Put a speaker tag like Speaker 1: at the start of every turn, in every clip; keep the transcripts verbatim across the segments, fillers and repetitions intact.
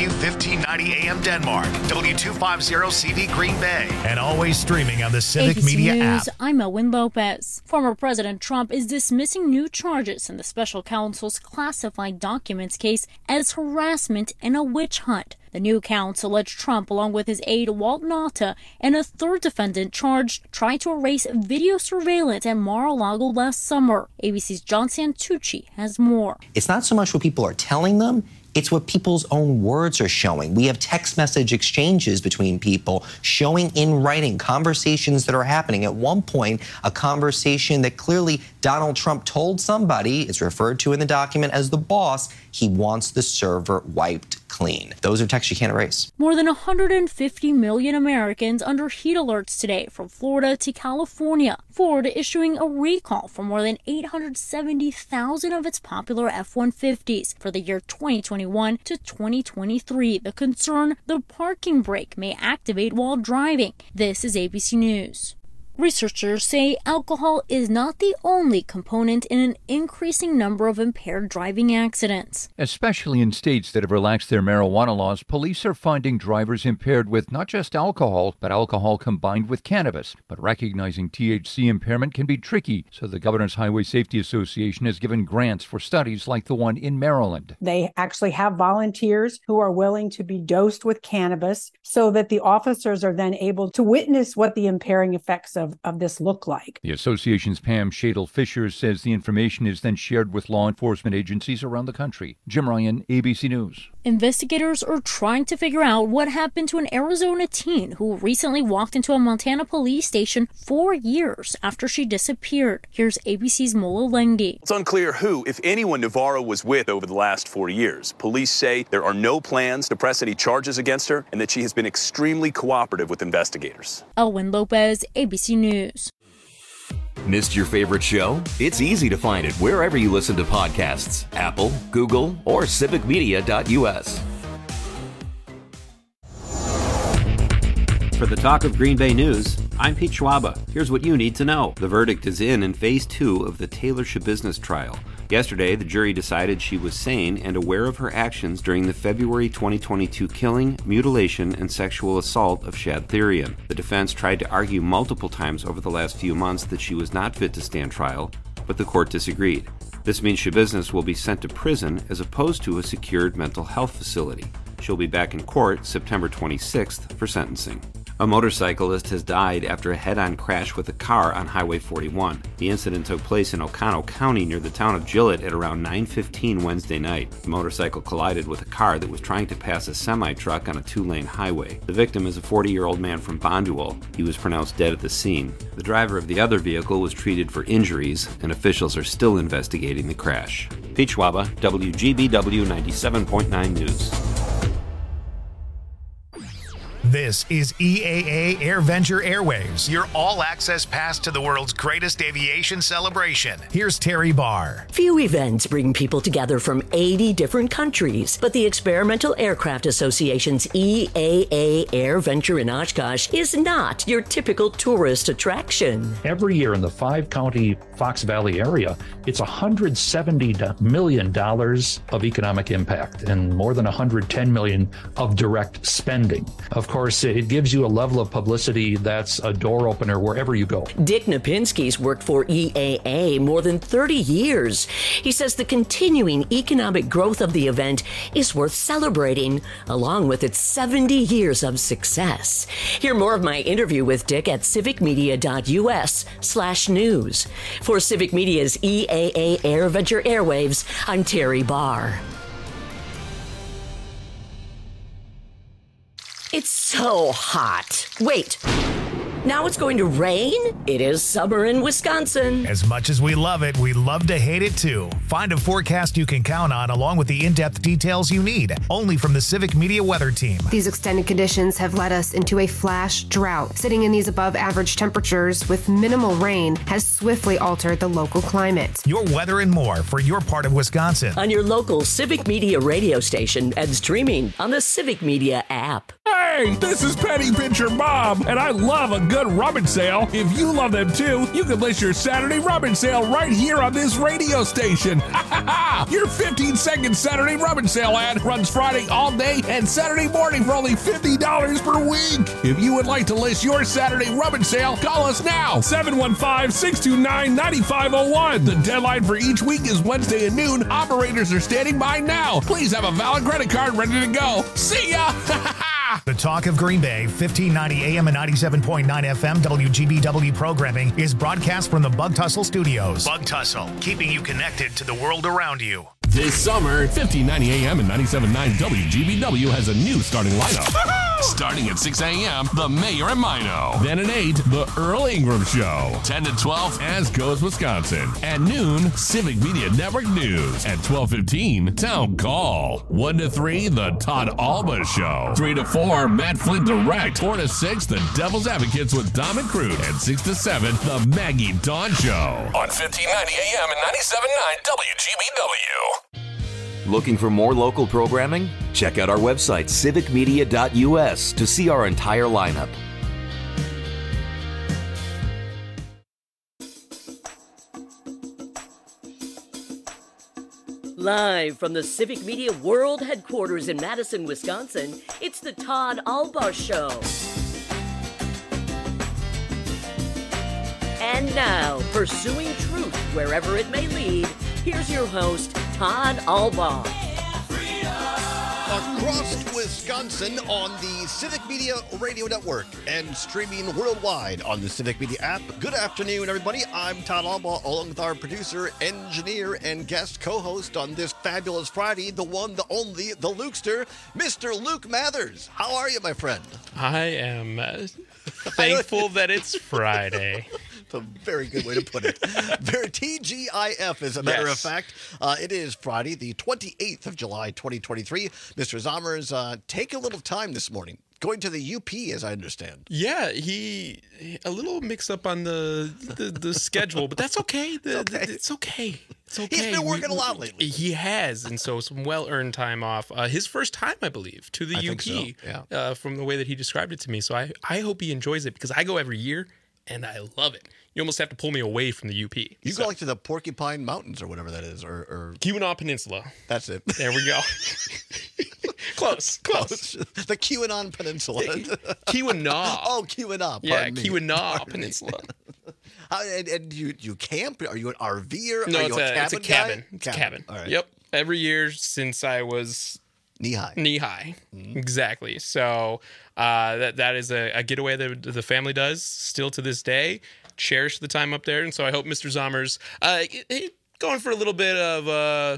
Speaker 1: W fifteen ninety A M Denmark, W two fifty C V Green Bay, and always streaming on the Civic
Speaker 2: A B C
Speaker 1: Media
Speaker 2: News,
Speaker 1: app.
Speaker 2: I'm Owen Lopez. Former President Trump is dismissing new charges in the special counsel's classified documents case as harassment and a witch hunt. The new counts allege Trump, along with his aide Walt Nauta, and a third defendant charged, tried to erase video surveillance at Mar-a-Lago last summer. A B C's John Santucci has more.
Speaker 3: It's not so much what people are telling them, it's what people's own words are showing. We have text message exchanges between people showing in writing conversations that are happening. At one point, a conversation that clearly Donald Trump told somebody, is referred to in the document as the boss, he wants the server wiped clean. Those are texts you can't erase.
Speaker 2: More than one hundred fifty million Americans under heat alerts today from Florida to California. Ford issuing a recall for more than eight hundred seventy thousand of its popular F one fifties for the year twenty twenty-one to twenty twenty-three. The concern, the parking brake may activate while driving. This is A B C News. Researchers say alcohol is not the only component in an increasing number of impaired driving accidents.
Speaker 4: Especially in states that have relaxed their marijuana laws, police are finding drivers impaired with not just alcohol, but alcohol combined with cannabis. But recognizing T H C impairment can be tricky, so the Governor's Highway Safety Association has given grants for studies like the one in Maryland.
Speaker 5: They actually have volunteers who are willing to be dosed with cannabis so that the officers are then able to witness what the impairing effects of Of, of this look like.
Speaker 4: The association's Pam Shadle-Fisher says the information is then shared with law enforcement agencies around the country. Jim Ryan, A B C News.
Speaker 2: Investigators are trying to figure out what happened to an Arizona teen who recently walked into a Montana police station four years after she disappeared. Here's A B C's Mola Lenghi.
Speaker 6: It's unclear who, if anyone, Navarro was with over the last four years. Police say there are no plans to press any charges against her and that she has been extremely cooperative with investigators.
Speaker 2: Elwin Lopez, A B C News.
Speaker 7: Missed your favorite show? It's easy to find it wherever you listen to podcasts. Apple, Google, or civic media dot U S.
Speaker 8: For the Talk of Green Bay News, I'm Pete Schwaba. Here's what you need to know. The verdict is in in Phase two of the Taylor Schabusiness trial. Yesterday, the jury decided she was sane and aware of her actions during the February twenty twenty-two killing, mutilation, and sexual assault of Shad Therian. The defense tried to argue multiple times over the last few months that she was not fit to stand trial, but the court disagreed. This means Schabusiness will be sent to prison as opposed to a secured mental health facility. She'll be back in court September twenty-sixth for sentencing. A motorcyclist has died after a head-on crash with a car on Highway forty-one. The incident took place in Oconto County near the town of Gillett at around nine fifteen Wednesday night. The motorcycle collided with a car that was trying to pass a semi-truck on a two-lane highway. The victim is a forty-year-old man from Bonduel. He was pronounced dead at the scene. The driver of the other vehicle was treated for injuries, and officials are still investigating the crash. Pete Schwaba, W G B W ninety-seven point nine News.
Speaker 1: This is E A A AirVenture Airwaves, your all-access pass to the world's greatest aviation celebration. Here's Terry Barr.
Speaker 9: Few events bring people together from eighty different countries, but the Experimental Aircraft Association's E A A AirVenture in Oshkosh is not your typical tourist attraction.
Speaker 10: Every year in the five-county Fox Valley area, it's one hundred seventy million dollars of economic impact and more than one hundred ten million dollars of direct spending. Of course, it gives you a level of publicity that's a door opener wherever you go.
Speaker 9: Dick Napinski's worked for E A A more than thirty years. He says the continuing economic growth of the event is worth celebrating, along with its seventy years of success. Hear more of my interview with Dick at civic media dot U S slash news. For Civic Media's E A A AirVenture Airwaves, I'm Terry Barr. It's so hot. Wait, now it's going to rain? It is summer in Wisconsin.
Speaker 1: As much as we love it, we love to hate it too. Find a forecast you can count on along with the in-depth details you need, only from the Civic Media Weather Team.
Speaker 11: These extended conditions have led us into a flash drought. Sitting in these above average temperatures with minimal rain has swiftly altered the local climate.
Speaker 1: Your weather and more for your part of Wisconsin.
Speaker 9: On your local Civic Media radio station and streaming on the Civic Media app.
Speaker 1: Hey!
Speaker 12: Hey, this is Penny Pincher Bob, and I love a good rummage sale. If you love them too, you can list your Saturday rummage sale right here on this radio station. Ha ha ha! Your fifteen second Saturday rummage sale ad runs Friday all day and Saturday morning for only fifty dollars per week. If you would like to list your Saturday rummage sale, call us now, seven one five, six two nine, nine five zero one. The deadline for each week is Wednesday at noon. Operators are standing by now. Please have a valid credit card ready to go. See ya!
Speaker 1: The Talk of Green Bay, fifteen ninety A M and ninety-seven point nine F M W G B W programming is broadcast from the Bug Tussle Studios. Bug Tussle, keeping you connected to the world around you.
Speaker 12: This summer, fifteen ninety A M and ninety-seven point nine W G B W has a new starting lineup. Starting at six A M, The Mayor and Mino. Then at eight, The Earl Ingram Show. ten to twelve, As Goes Wisconsin. At noon, Civic Media Network News. At twelve fifteen, Town Call. one to three, The Todd Alba Show. three to four, Matt Flint Direct. four to six, The Devil's Advocates with Dom and Crude. And six to seven, The Maggie Dawn Show. On fifteen ninety A M and ninety-seven point nine W G B W.
Speaker 7: Looking for more local programming? Check out our website, civic media dot U S, to see our entire lineup.
Speaker 9: Live from the Civic Media World Headquarters in Madison, Wisconsin, it's the Todd Alba Show. And now, pursuing truth wherever it may lead, here's your host, Todd Alba.
Speaker 13: Across Wisconsin on the Civic Media Radio Network and streaming worldwide on the Civic Media app. Good afternoon, everybody. I'm Todd Alba, along with our producer, engineer, and guest co-host on this fabulous Friday, the one, the only, the Lukester, Mister Luke Mathers. How are you, my friend?
Speaker 14: I am uh, thankful that it's Friday.
Speaker 13: A very good way to put it. Very T G I F, as a matter yes. of fact. Uh, it is Friday, the twenty-eighth of July, twenty twenty-three. Mister Zommers, uh, take a little time this morning. Going to the U P, as I understand.
Speaker 14: Yeah, he a little mixed up on the the, the schedule, but that's okay. The, okay. The, it's okay. It's okay.
Speaker 13: He's been working
Speaker 14: we,
Speaker 13: a lot lately.
Speaker 14: He has, and so some well-earned time off. Uh, his first time, I believe, to the
Speaker 13: I
Speaker 14: U
Speaker 13: P.
Speaker 14: P.
Speaker 13: So. Yeah.
Speaker 14: Uh, from the way that he described it to me. So I, I hope he enjoys it, because I go every year, and I love it. You almost have to pull me away from the U P.
Speaker 13: You
Speaker 14: so.
Speaker 13: go like to the Porcupine Mountains or whatever that is, or, or...
Speaker 14: Keweenaw Peninsula.
Speaker 13: That's it.
Speaker 14: There we go. Close, close.
Speaker 13: The Keweenaw Peninsula.
Speaker 14: Keweenaw.
Speaker 13: Oh, Keweenaw.
Speaker 14: Yeah,
Speaker 13: me.
Speaker 14: Keweenaw Peninsula.
Speaker 13: How, and, and you you camp? Are you an R V-er?
Speaker 14: No,
Speaker 13: Are
Speaker 14: it's
Speaker 13: you a,
Speaker 14: a,
Speaker 13: cabin
Speaker 14: it's a cabin.
Speaker 13: guy?
Speaker 14: It's cabin. a cabin.
Speaker 13: All right.
Speaker 14: Yep. Every year since I was
Speaker 13: knee high.
Speaker 14: Knee high.
Speaker 13: Mm-hmm.
Speaker 14: Exactly. So uh, that that is a, a getaway that the family does still to this day. Cherish the time up there, and so I hope Mister Zommers uh, going for a little bit of uh,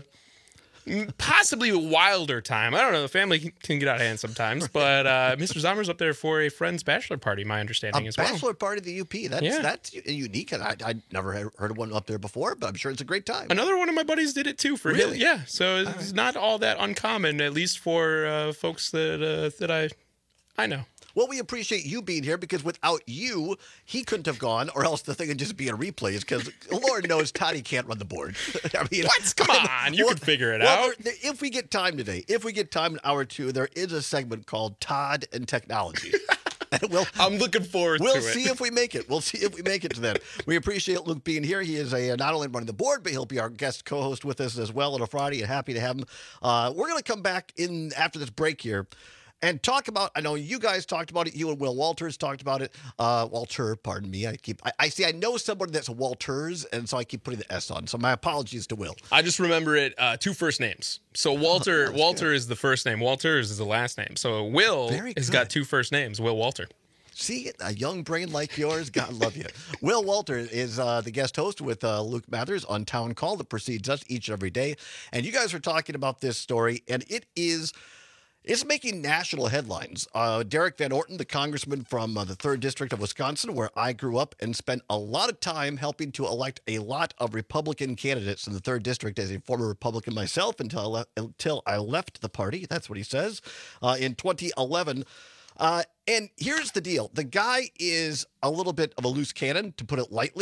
Speaker 14: possibly a wilder time. I don't know. The family can get out of hand sometimes, but uh, Mister Zommers up there for a friend's bachelor party. My understanding
Speaker 13: a
Speaker 14: as well.
Speaker 13: Bachelor party at the U P. That's
Speaker 14: yeah.
Speaker 13: that's unique, and I I never heard of one up there before, but I'm sure it's a great time.
Speaker 14: Another one of my buddies did it too for
Speaker 13: really?
Speaker 14: him. Yeah, so it's
Speaker 13: right.
Speaker 14: not all that uncommon, at least for uh, folks that uh, that I I know.
Speaker 13: Well, we appreciate you being here, because without you, he couldn't have gone, or else the thing would just be in replays, because Lord knows Toddy can't run the board. I mean,
Speaker 14: what? Come on, you well, can figure it
Speaker 13: well,
Speaker 14: out.
Speaker 13: There, if we get time today, if we get time in hour two, there is a segment called Todd and Technology. We'll,
Speaker 14: I'm looking forward
Speaker 13: we'll
Speaker 14: to it.
Speaker 13: We'll see if we make it. We'll see if we make it to that. We appreciate Luke being here. He is a not only running the board, but he'll be our guest co-host with us as well on a Friday, and happy to have him. Uh, we're going to come back in after this break here and talk about, I know you guys talked about it, you and Will Walters talked about it. Uh, Walter, pardon me. I keep, I, I see, I know somebody that's Walters, and so I keep putting the S on. So my apologies to Will.
Speaker 14: I just remember it, uh, two first names. So Walter, oh, Walter good. is the first name. Walters is the last name. So Will has got two first names, Will Walter.
Speaker 13: See, a young brain like yours, God love you. Will Walter is uh, the guest host with uh, Luke Mathers on Town Call that precedes us each and every day. And you guys are talking about this story, and it is... It's making national headlines. Uh, Derek Van Orton, the congressman from uh, the third District of Wisconsin, where I grew up and spent a lot of time helping to elect a lot of Republican candidates in the third District as a former Republican myself until I, le- until I left the party. That's what he says. Uh, in twenty eleven. Uh, and here's the deal. The guy is a little bit of a loose cannon, to put it lightly.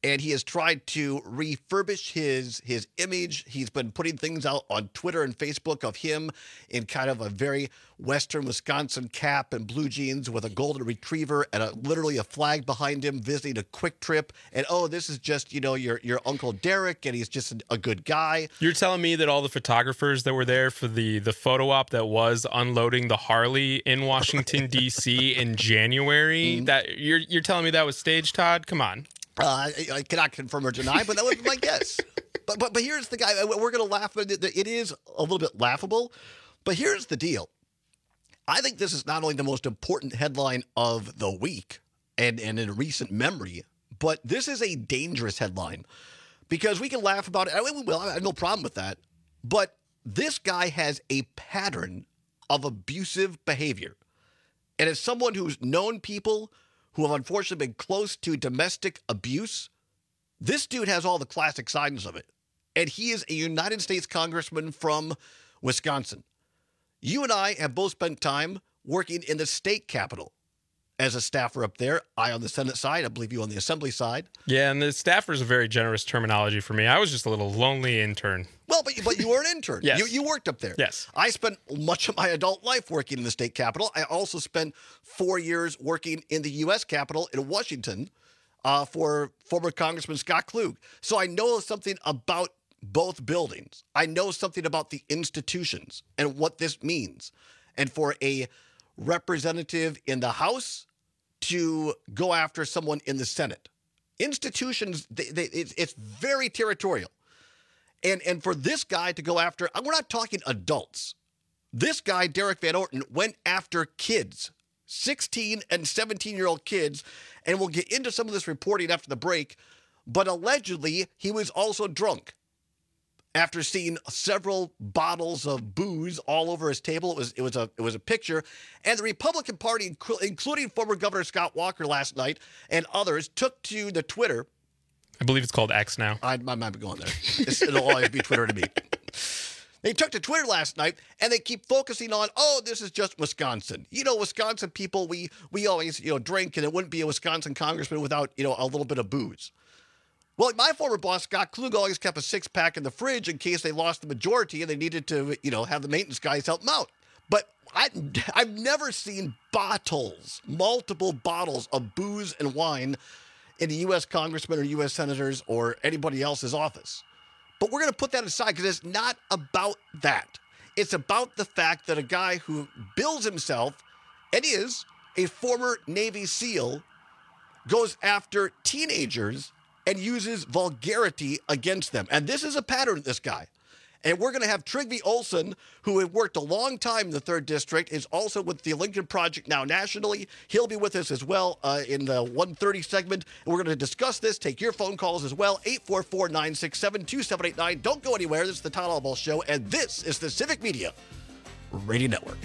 Speaker 13: and he has tried to refurbish his his image. He's been putting things out on Twitter and Facebook of him in kind of a very Western Wisconsin cap and blue jeans with a golden retriever and a, literally a flag behind him, visiting a Quick Trip. And, oh, this is just, you know, your your Uncle Derek, and he's just a good guy.
Speaker 14: You're telling me that all the photographers that were there for the, the photo op that was unloading the Harley in Washington, D C in January, mm-hmm. that you're you're telling me that was staged, Todd? Come on.
Speaker 13: Uh, I, I cannot confirm or deny, but that would be my guess. But, but, but here's the guy. We're going to laugh. It is a little bit laughable, but here's the deal. I think this is not only the most important headline of the week and, and in recent memory, but this is a dangerous headline because we can laugh about it. I mean, we will. I have no problem with that. But this guy has a pattern of abusive behavior. And as someone who's known people who have unfortunately been close to domestic abuse, this dude has all the classic signs of it. And he is a United States congressman from Wisconsin. You and I have both spent time working in the state capitol as a staffer up there. I on the Senate side, I believe you on the Assembly side.
Speaker 14: Yeah, and the staffer is a very generous terminology for me. I was just a little lonely intern.
Speaker 13: Well, but, but you were an intern.
Speaker 14: Yes.
Speaker 13: You, you worked up there.
Speaker 14: Yes.
Speaker 13: I spent much of my adult life working in the state capitol. I also spent four years working in the U S Capitol in Washington uh, for former Congressman Scott Klug. So I know something about both buildings. I know something about the institutions and what this means. And for a representative in the House to go after someone in the Senate. Institutions, they, they, it's, it's very territorial. And and for this guy to go after, we're not talking adults. This guy, Derek Van Orton, went after kids, sixteen and seventeen-year-old kids, and we'll get into some of this reporting after the break, but allegedly he was also drunk. After seeing several bottles of booze all over his table, it was it was a it was a picture, and the Republican Party, including former Governor Scott Walker last night and others, took to the Twitter.
Speaker 14: I believe it's called X now.
Speaker 13: I, I might be going there. It's, it'll always be Twitter to me. They took to Twitter last night, and they keep focusing on, oh, this is just Wisconsin. You know, Wisconsin people, we we always you know drink, and it wouldn't be a Wisconsin congressman without you know a little bit of booze. Well, my former boss, Scott Klug, always kept a six-pack in the fridge in case they lost the majority and they needed to, you know, have the maintenance guys help them out. But I, I've never seen bottles, multiple bottles of booze and wine in a U S congressman or U S senators or anybody else's office. But we're going to put that aside because it's not about that. It's about the fact that a guy who bills himself and is a former Navy SEAL goes after teenagers and uses vulgarity against them. And this is a pattern, this guy. And we're going to have Trygve Olsen, who had worked a long time in the third District, is also with the Lincoln Project now nationally. He'll be with us as well uh, in the one thirty segment. And we're going to discuss this, take your phone calls as well, eight four four, nine six seven, two seven eight nine. Don't go anywhere. This is the Todd Albaugh Show, and this is the Civic Media Radio Network.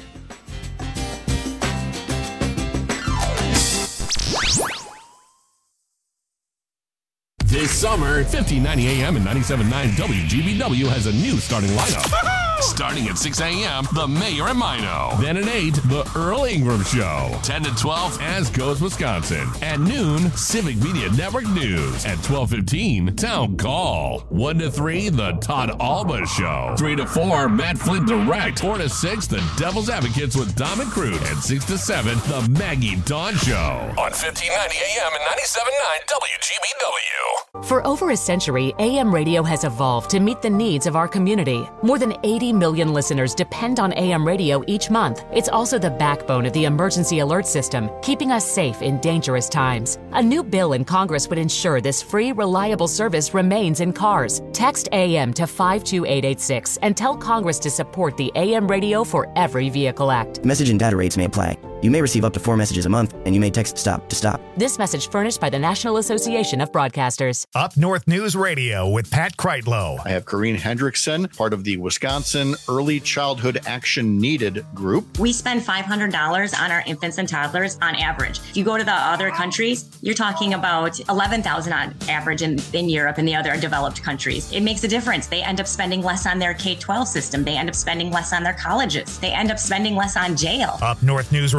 Speaker 12: This summer, fifteen ninety A M and ninety-seven point nine W G B W has a new starting lineup. Starting at six A M, The Mayor and Mino. Then at eight, The Earl Ingram Show. ten to twelve, As Goes Wisconsin. At noon, Civic Media Network News. At twelve fifteen, Town Call. one to three, The Todd Albaugh Show. three to four, Matt Flint Direct. four to six, The Devil's Advocates with Dom and Crude. And six to seven, The Maggie Dawn Show. On fifteen ninety A M and ninety-seven point nine W G B W.
Speaker 15: For over a century, A M radio has evolved to meet the needs of our community. More than eighty million listeners depend on A M radio each month. It's also the backbone of the emergency alert system, keeping us safe in dangerous times. A new bill in Congress would ensure this free, reliable service remains in cars. Text A M to five two eight eight six and tell Congress to support the A M Radio for Every Vehicle Act.
Speaker 16: Message and data rates may apply. You may receive up to four messages a month, and you may text STOP to stop.
Speaker 15: This message furnished by the National Association of Broadcasters.
Speaker 1: Up North News Radio with Pat Kreitlow.
Speaker 17: I have Corrine Hendrickson, part of the Wisconsin Early Childhood Action Needed group.
Speaker 18: We spend five hundred dollars on our infants and toddlers on average. If you go to the other countries, you're talking about eleven thousand dollars on average in, in Europe and the other developed countries. It makes a difference. They end up spending less on their K twelve system. They end up spending less on their colleges. They end up spending less on jail.
Speaker 1: Up North News Radio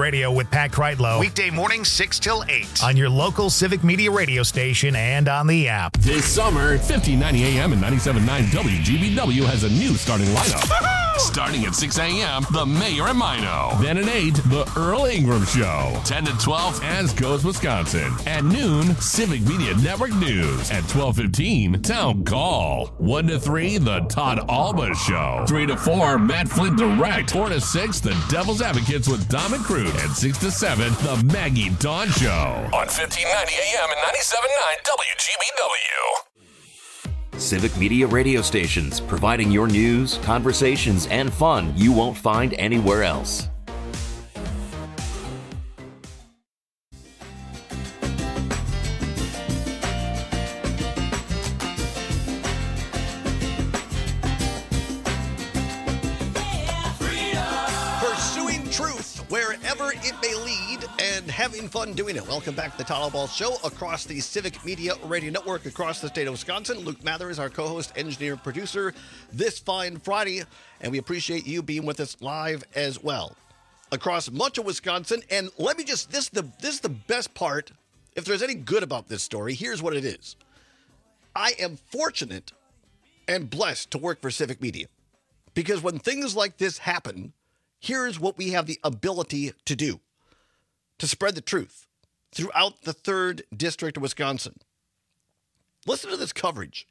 Speaker 1: Radio with Pat Kreitlow. Weekday mornings six till eight on your local Civic Media radio station and on the app.
Speaker 12: This summer, fifteen ninety A M and ninety-seven point nine W G B W has a new starting lineup. Starting at six A M, The Mayor and Mino. Then at eight, The Earl Ingram Show. ten to twelve, As Goes Wisconsin. At noon, Civic Media Network News. At twelve fifteen, Town Call. one to three, The Todd Alba Show. three to four, Matt Flint Direct. four to six, The Devil's Advocates with Dom and Crude. And six to seven, The Maggie Dawn Show. On fifteen ninety A M and ninety-seven point nine W G B W.
Speaker 7: Civic Media radio stations, providing your news, conversations, and fun you won't find anywhere else.
Speaker 13: Pursuing truth wherever it may lead and having fun doing it. Welcome back to the Todd Ball Show across the Civic Media Radio Network across the state of Wisconsin. Luke Mather is our co-host, engineer, producer this fine Friday, and we appreciate you being with us live as well across much of Wisconsin. And let me just this the this is the best part. If there's any good about this story, here's what it is. I am fortunate and blessed to work for Civic Media because when things like this happen, here's what we have the ability to do. To spread the truth throughout the third District of Wisconsin. Listen to this coverage.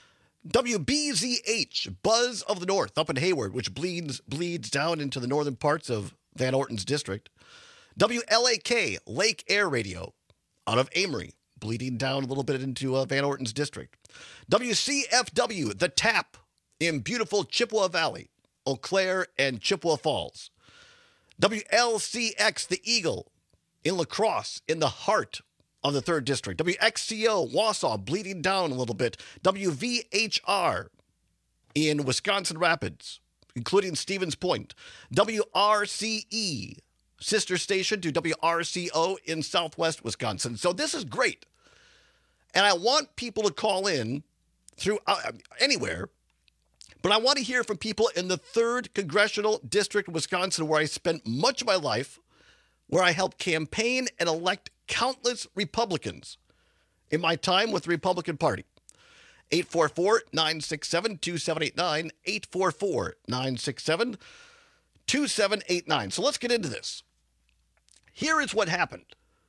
Speaker 13: W B Z H, Buzz of the North, up in Hayward, which bleeds bleeds down into the northern parts of Van Orton's district. W L A K, Lake Air Radio, out of Amory, bleeding down a little bit into uh, Van Orton's district. W C F W, The Tap, in beautiful Chippewa Valley, Eau Claire, and Chippewa Falls. W L C X, The Eagle, in La Crosse, in the heart of the third District. W X C O, Wausau, bleeding down a little bit. W V H R in Wisconsin Rapids, including Stevens Point. W R C E, sister station to W R C O in Southwest Wisconsin. So this is great. And I want people to call in through uh, anywhere, but I want to hear from people in the third Congressional District of Wisconsin, where I spent much of my life, where I helped campaign and elect countless Republicans in my time with the Republican Party. eight four four, nine six seven, two seven eight nine, eight four four, nine six seven, two seven eight nine. So let's get into this. Here is what happened.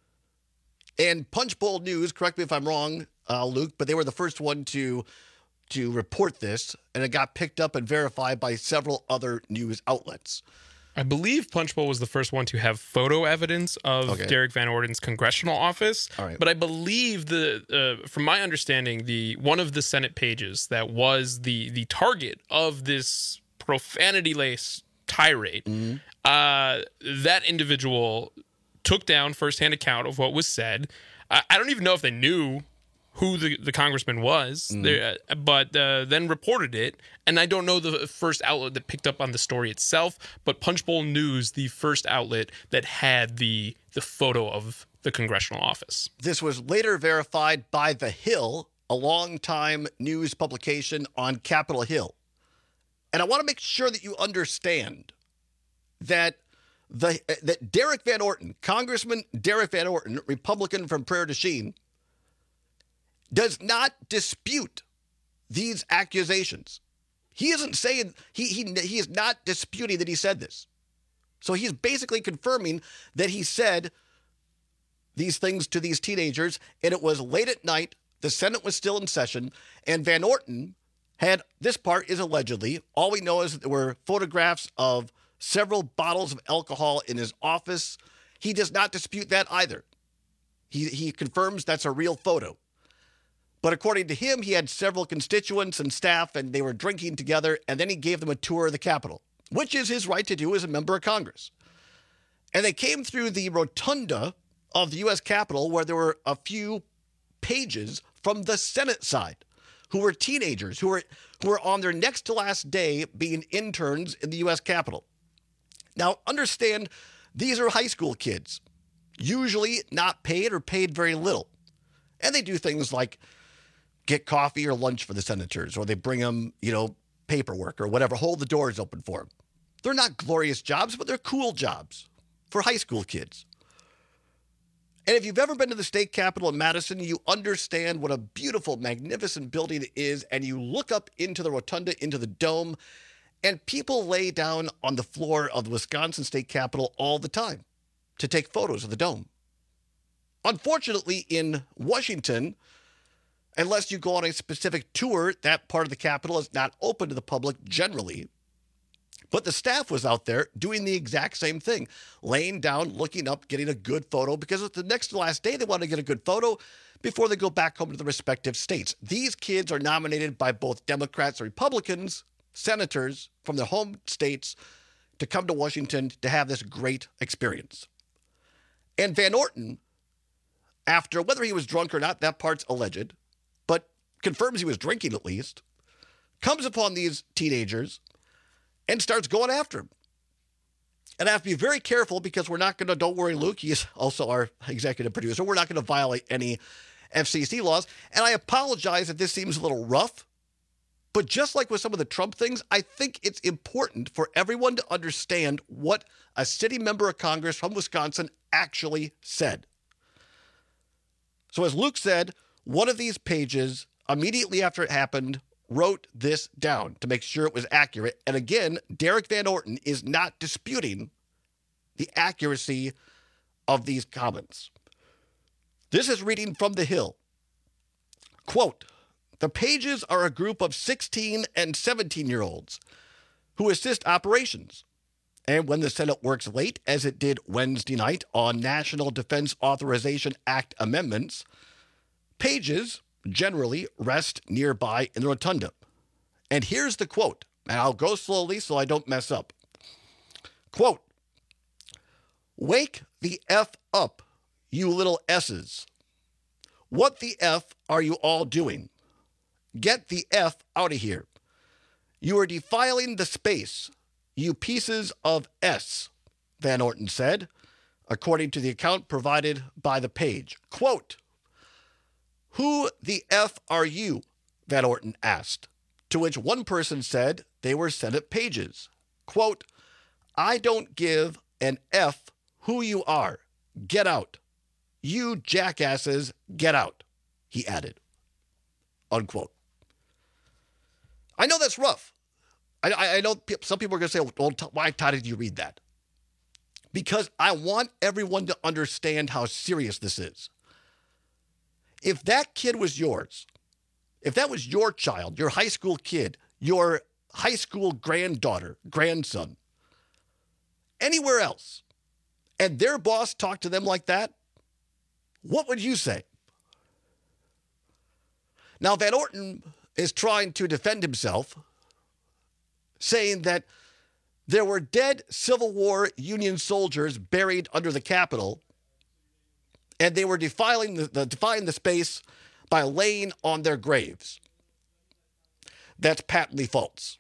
Speaker 13: And Punchbowl News, correct me if I'm wrong, uh, Luke, but they were the first one to, to report this, and it got picked up and verified by several other news outlets.
Speaker 14: I believe Punchbowl was the first one to have photo evidence of
Speaker 13: Okay.
Speaker 14: Derek Van Orden's congressional office.
Speaker 13: All right.
Speaker 14: But I believe the, uh, from my understanding, the one of the Senate pages that was the the target of this profanity-laced tirade,
Speaker 13: Mm-hmm.
Speaker 14: uh, that individual took down firsthand account of what was said. I, I don't even know if they knew who the, the congressman was,
Speaker 13: Mm.
Speaker 14: there, uh, but uh, then reported it. And I don't know the first outlet that picked up on the story itself, but Punchbowl News, the first outlet that had the the photo of the congressional office.
Speaker 13: This was later verified by The Hill, a longtime news publication on Capitol Hill. And I want to make sure that you understand that the that Derek Van Orton, Congressman Derek Van Orton, Republican from Prairie du Chien, does not dispute these accusations. He isn't saying, he, he, he is not disputing that he said this. So he's basically confirming that he said these things to these teenagers, and it was late at night, the Senate was still in session, and Van Orton had, this part is allegedly, all we know is that there were photographs of several bottles of alcohol in his office. He does not dispute that either. He, he confirms that's a real photo. But according to him, he had several constituents and staff, and they were drinking together, and then he gave them a tour of the Capitol, which is his right to do as a member of Congress. And they came through the rotunda of the U S Capitol, where there were a few pages from the Senate side, who were teenagers, who were, who were on their next to last day being interns in the U S Capitol. Now, understand, these are high school kids, usually not paid or paid very little. And they do things like get coffee or lunch for the senators, or they bring them, you know, paperwork or whatever, hold the doors open for them. They're not glorious jobs, but they're cool jobs. for high school kids. And if you've ever been to the state capitol in Madison, you understand what a beautiful, magnificent building it is, and you look up into the rotunda, into the dome, and people lay down on the floor of the Wisconsin State Capitol all the time to take photos of the dome. Unfortunately, in Washington, unless you go on a specific tour, that part of the Capitol is not open to the public generally. But the staff was out there doing the exact same thing, laying down, looking up, getting a good photo, because it's the next to last day they want to get a good photo before they go back home to the respective states. These kids are nominated by both Democrats and Republicans, senators from their home states, to come to Washington to have this great experience. And Van Orten, after, whether he was drunk or not, that part's alleged, but confirms he was drinking at least, comes upon these teenagers and starts going after him. And I have to be very careful because we're not going to, don't worry, Luke, he's also our executive producer, we're not going to violate any F C C laws. And I apologize if this seems a little rough, but just like with some of the Trump things, I think it's important for everyone to understand what a city member of Congress from Wisconsin actually said. So as Luke said, one of these pages, immediately after it happened, wrote this down to make sure it was accurate. And again, Derek Van Orten is not disputing the accuracy of these comments. This is reading from The Hill. Quote, "The pages are a group of sixteen and seventeen-year-olds who assist operations. And when the Senate works late, as it did Wednesday night on National Defense Authorization Act amendments, pages generally rest nearby in the rotunda." And here's the quote, and I'll go slowly so I don't mess up. Quote, "Wake the F up, you little S's. What the F are you all doing? Get the F out of here. You are defiling the space, you pieces of S," Van Orten said, according to the account provided by the page. Quote, "Who the F are you?" Van Orten asked, to which one person said they were Senate pages. Quote, "I don't give an F who you are. Get out. You jackasses, get out," he added. Unquote. I know that's rough. I, I, I know some people are going to say, well, why, Todd, did you read that? Because I want everyone to understand how serious this is. If that kid was yours, if that was your child, your high school kid, your high school granddaughter, grandson, anywhere else, and their boss talked to them like that, what would you say? Now, Van Orten is trying to defend himself, saying that there were dead Civil War Union soldiers buried under the Capitol, and they were defiling the, the, defying the space by laying on their graves. That's patently false.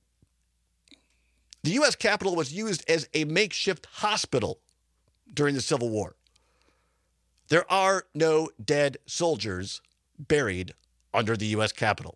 Speaker 13: The U S Capitol was used as a makeshift hospital during the Civil War. There are no dead soldiers buried under the U S Capitol.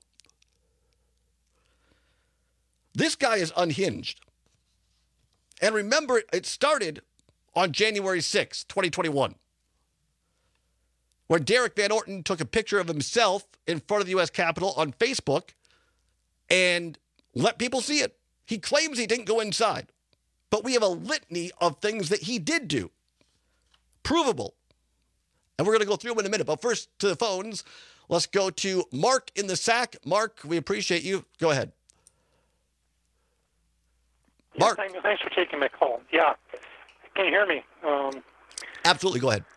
Speaker 13: This guy is unhinged. And remember, it started on January sixth, twenty twenty-one, where Derek Van Orten took a picture of himself in front of the U S Capitol on Facebook and let people see it. He claims he didn't go inside, but we have a litany of things that he did do. Provable. And we're going to go through them in a minute. But first, to the phones, let's go to Mark in the Sac. Mark, we appreciate you. Go ahead. Mark.
Speaker 19: Yeah, thanks for taking my call. Yeah. Can you hear me? Um,
Speaker 13: Absolutely. Go ahead.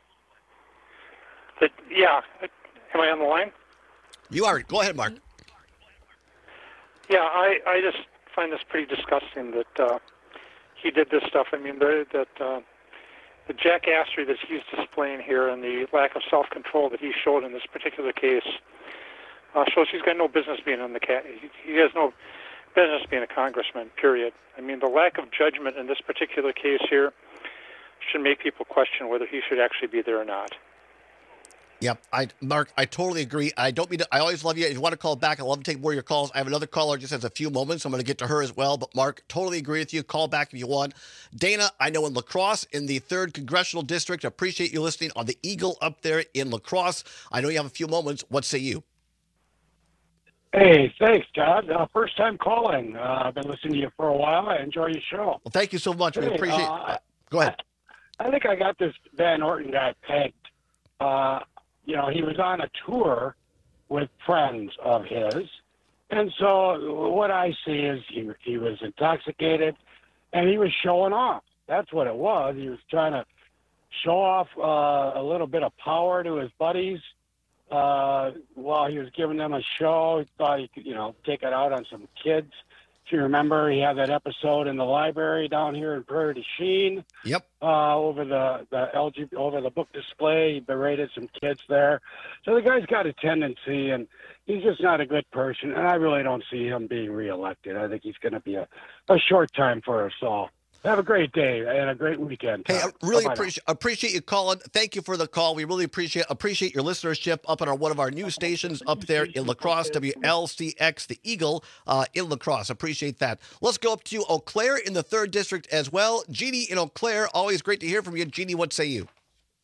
Speaker 19: But, yeah. Am I on the line?
Speaker 13: You are. Go ahead, Mark.
Speaker 19: Yeah, I, I just find this pretty disgusting that uh, he did this stuff. I mean, the, that uh, the jackassery that he's displaying here and the lack of self-control that he showed in this particular case uh, shows he's got no business being in the cat. He, he has no business being a congressman, period. I mean, the lack of judgment in this particular case here should make people question whether he should actually be there or not.
Speaker 13: Yep, I Mark, I totally agree. I don't mean to, I always love you. If you want to call back, I love to take more of your calls. I have another caller just has a few moments. I'm going to get to her as well. But Mark, totally agree with you. Call back if you want. Dana, I know in La Crosse, in the third Congressional District, appreciate you listening on the Eagle up there in La Crosse. I know you have a few moments. What say you?
Speaker 20: Hey, thanks, Todd. Uh, first time calling. Uh, I've been listening to you for a while. I enjoy your show.
Speaker 13: Well, thank you so much. We
Speaker 20: hey,
Speaker 13: appreciate
Speaker 20: uh,
Speaker 13: it. Go ahead.
Speaker 20: I, I think I got this Van Orton guy pegged. Uh, you know, he was on a tour with friends of his. And so what I see is he, he was intoxicated and he was showing off. That's what it was. He was trying to show off uh, a little bit of power to his buddies uh, while he was giving them a show. He thought he could, you know, take it out on some kids. If you remember, he had that episode in the library down here in Prairie du Chien.
Speaker 13: Yep.
Speaker 20: Uh, over the, the L G over the book display, he berated some kids there. So the guy's got a tendency, and he's just not a good person. And I really don't see him being reelected. I think he's going to be a, a short time for us all. Have a great day and a great weekend.
Speaker 13: Hey, I really appreciate appreciate you calling. Thank you for the call. We really appreciate appreciate your listenership up on our one of our news stations up there in La Crosse, W L C X, the Eagle uh, in La Crosse. Appreciate that. Let's go up to Eau Claire in the third district as well. Jeannie in Eau Claire, always great to hear from you. Jeannie, what say you?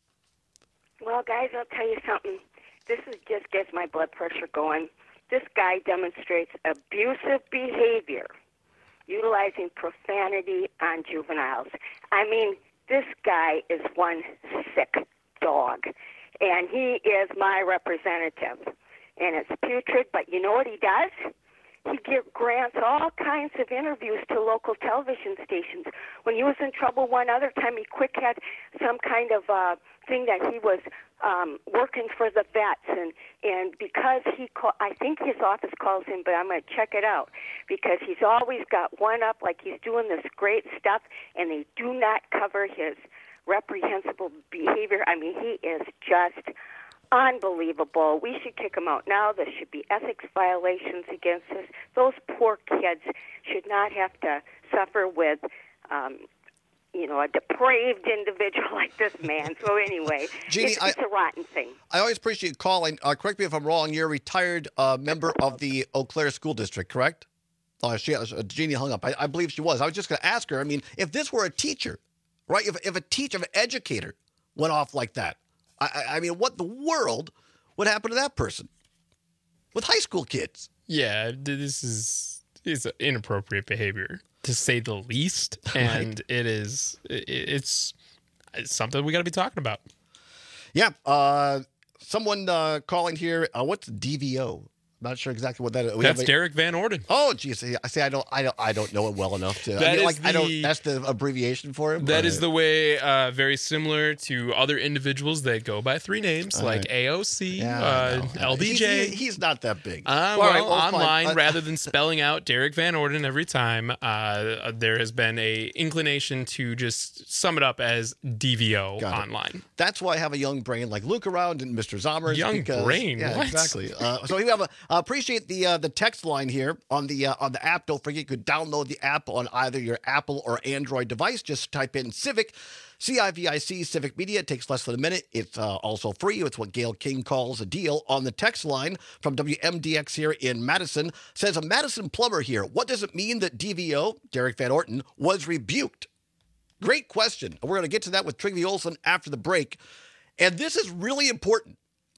Speaker 21: Well, guys, I'll tell you something. This is just gets my blood pressure going. This guy demonstrates abusive behavior, utilizing profanity on juveniles. I mean, this guy is one sick dog, and he is my representative. And it's putrid, but you know what he does? He give, grants all kinds of interviews to local television stations. When he was in trouble one other time, he quick had some kind of uh, thing that he was um, working for the vets, and and because he, call, I think his office calls him, but I'm going to check it out, because he's always got one up, like he's doing this great stuff, and they do not cover his reprehensible behavior. I mean, he is just unbelievable. We should kick him out now. There should be ethics violations against us. Those poor kids should not have to suffer with, um, you know, a depraved individual like this man. So anyway,
Speaker 13: Jeannie,
Speaker 21: it's, it's
Speaker 13: I,
Speaker 21: a rotten thing.
Speaker 13: I always appreciate you calling. Uh, correct me if I'm wrong. You're a retired uh, member of the Eau Claire School District, correct? Oh, she, uh, Jeannie hung up. I, I believe she was. I was just going to ask her. I mean, if this were a teacher, right? If, if a teacher, if an educator went off like that, I, I mean, what the world would happen to that person with high school kids?
Speaker 14: Yeah, this is is inappropriate behavior, to say the least, and right. it is it, it's, it's something we got to be talking about.
Speaker 13: Yeah, uh, someone uh, calling here. Uh, what's D V O? Not sure exactly what that is. We
Speaker 14: That's
Speaker 13: a,
Speaker 14: Derek Van Orden.
Speaker 13: Oh, geez. I say I don't, I don't, I don't know it well enough to.
Speaker 14: That
Speaker 13: I mean,
Speaker 14: is
Speaker 13: like,
Speaker 14: the,
Speaker 13: I don't. That's the abbreviation for him.
Speaker 14: That
Speaker 13: or,
Speaker 14: is the way. Uh, very similar to other individuals that go by three names,
Speaker 13: All
Speaker 14: like
Speaker 13: right.
Speaker 14: A O C,
Speaker 13: Yeah,
Speaker 14: uh, L D J.
Speaker 13: He's, he, he's not that big.
Speaker 14: Uh,
Speaker 13: All
Speaker 14: well,
Speaker 13: right, well,
Speaker 14: online,
Speaker 13: fine.
Speaker 14: rather than spelling out Derek Van Orden every time, uh, there has been a inclination to just sum it up as D V O
Speaker 13: Got it.
Speaker 14: online.
Speaker 13: That's why I have a young brain like Luke around and Mister Zommers.
Speaker 14: Young
Speaker 13: because,
Speaker 14: brain?
Speaker 13: Yeah,
Speaker 14: What?
Speaker 13: exactly. Uh, so we have a uh, appreciate the uh, the text line here on the uh, on the app. Don't forget you could download the app on either your Apple or Android device. Just type in Civic, C I V I C, Civic Media. It takes less than a minute. It's uh, also free. It's what Gail King calls a deal. On the text line from W M D X here in Madison, says a Madison plumber here. What does it mean that D V O, Derek Van Orton, was rebuked? Great question. We're going to get to that with Trygve Olsen after the break. And this is really important,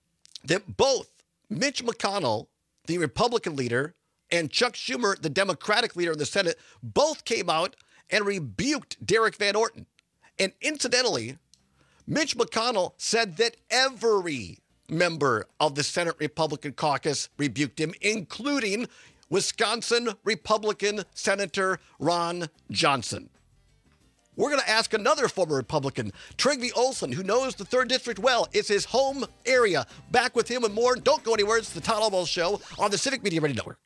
Speaker 13: that both Mitch McConnell, the Republican leader, and Chuck Schumer, the Democratic leader in the Senate, both came out and rebuked Derek Van Orton. And incidentally, Mitch McConnell said that every member of the Senate Republican caucus rebuked him, including Wisconsin Republican Senator Ron Johnson. We're going to ask another former Republican, Trygve Olsen, who knows the third District well. It's his home area. Back with him and more. Don't go anywhere. It's the Todd Almost Show on the Civic Media Radio Network.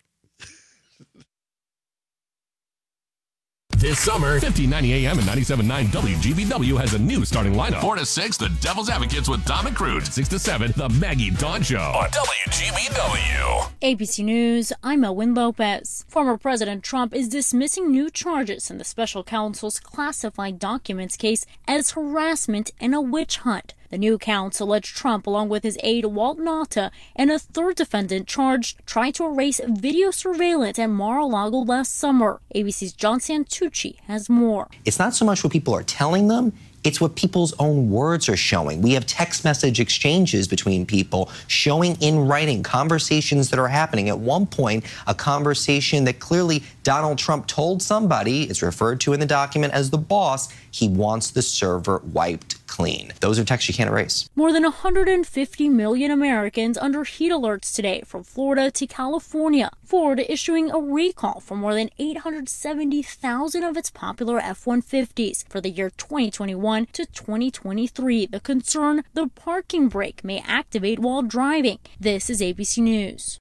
Speaker 12: This summer, fifteen ninety A M and ninety-seven point nine W G B W has a new starting lineup. four to six, The Devil's Advocates with Don McCroot. six to seven, The Maggie Dawn Show on W G B W.
Speaker 2: A B C News, I'm Owen Lopez. Former President Trump is dismissing new charges in the special counsel's classified documents case as harassment and a witch hunt. The new counts allege Trump, along with his aide Walt Nauta and a third defendant charged, tried to erase video surveillance at Mar-a-Lago last summer. A B C's John Santucci has more.
Speaker 3: It's not so much what people are telling them, it's what people's own words are showing. We have text message exchanges between people showing in writing conversations that are happening. At one point, a conversation that clearly Donald Trump told somebody, is referred to in the document as the boss, he wants the server wiped clean. Those are texts you can't erase.
Speaker 2: More than one hundred fifty million Americans under heat alerts today from Florida to California. Ford issuing a recall for more than eight hundred seventy thousand of its popular F one fifties for the year twenty twenty-one to twenty twenty-three. The concern, the parking brake may activate while driving. This is A B C News.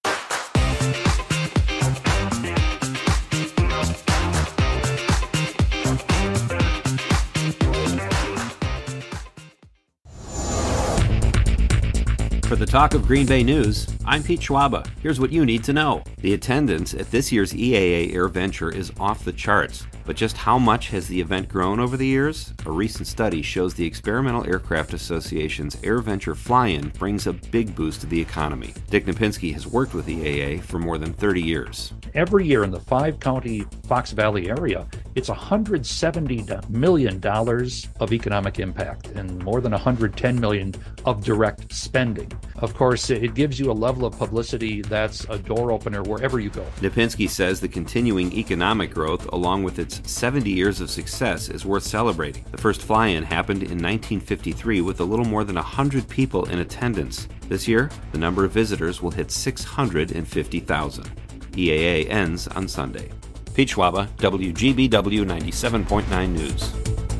Speaker 8: For the Talk of Green Bay News, I'm Pete Schwaba. Here's what you need to know. The attendance at this year's E A A AirVenture is off the charts. But just how much has the event grown over the years? A recent study shows the Experimental Aircraft Association's AirVenture Fly-In brings a big boost to the economy. Dick Napinski has worked with E A A for more than thirty years.
Speaker 10: Every year in the five-county Fox Valley area, it's one hundred seventy million dollars of economic impact and more than one hundred ten million dollars of direct spending. Of course, it gives you a level of publicity that's a door opener wherever you go.
Speaker 8: Napinski says the continuing economic growth, along with its seventy years of success, is worth celebrating. The first fly-in happened in nineteen fifty-three with a little more than one hundred people in attendance. This year, the number of visitors will hit six hundred fifty thousand. E A A ends on Sunday. Pete Schwaba, W G B W ninety-seven point nine News.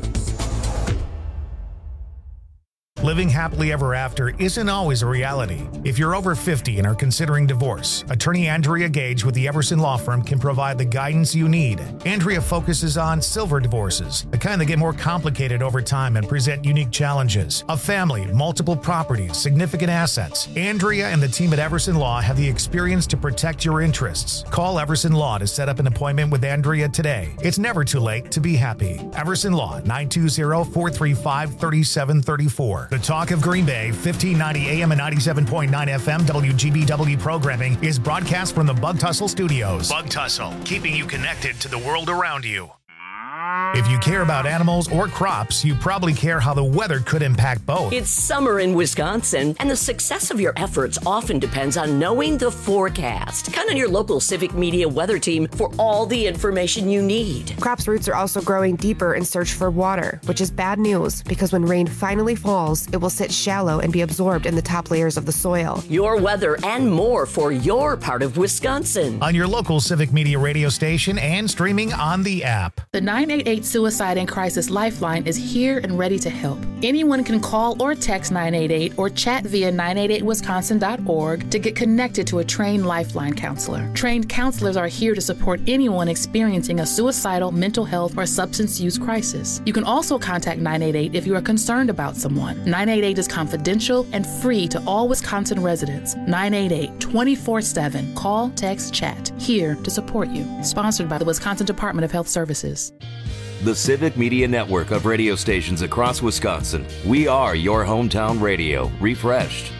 Speaker 1: Living happily ever after isn't always a reality. If you're over fifty and are considering divorce, attorney Andrea Gage with the Everson Law Firm can provide the guidance you need. Andrea focuses on silver divorces, the kind that get more complicated over time and present unique challenges. A family, multiple properties, significant assets. Andrea and the team at Everson Law have the experience to protect your interests. Call Everson Law to set up an appointment with Andrea today. It's never too late to be happy. Everson Law, nine two zero, four three five, three seven three four. The Talk of Green Bay, fifteen ninety A M and ninety-seven point nine F M W G B W programming is broadcast from the Bug Tussle Studios. Bug Tussle, keeping you connected to the world around you. If you care about animals or crops, you probably care how the weather could impact both.
Speaker 9: It's summer in Wisconsin, and the success of your efforts often depends on knowing the forecast. Count on your local Civic Media weather team for all the information you need.
Speaker 11: Crops' roots are also growing deeper in search for water, which is bad news because when rain finally falls, it will sit shallow and be absorbed in the top layers of the soil.
Speaker 9: Your weather and more for your part of Wisconsin.
Speaker 1: On your local Civic Media radio station and streaming on the app.
Speaker 22: The nine eight eight Suicide and Crisis Lifeline is here and ready to help. Anyone can call or text nine eight eight or chat via nine eight eight wisconsin dot org to get connected to a trained Lifeline counselor. Trained counselors are here to support anyone experiencing a suicidal, mental health, or substance use crisis. You can also contact nine eight eight if you are concerned about someone. nine eight eight is confidential and free to all Wisconsin residents. nine eight eight, twenty-four seven. Call, text, chat. Here to support you. Sponsored by the Wisconsin Department of Health Services.
Speaker 7: The Civic Media Network of radio stations across Wisconsin. We are your hometown radio, refreshed.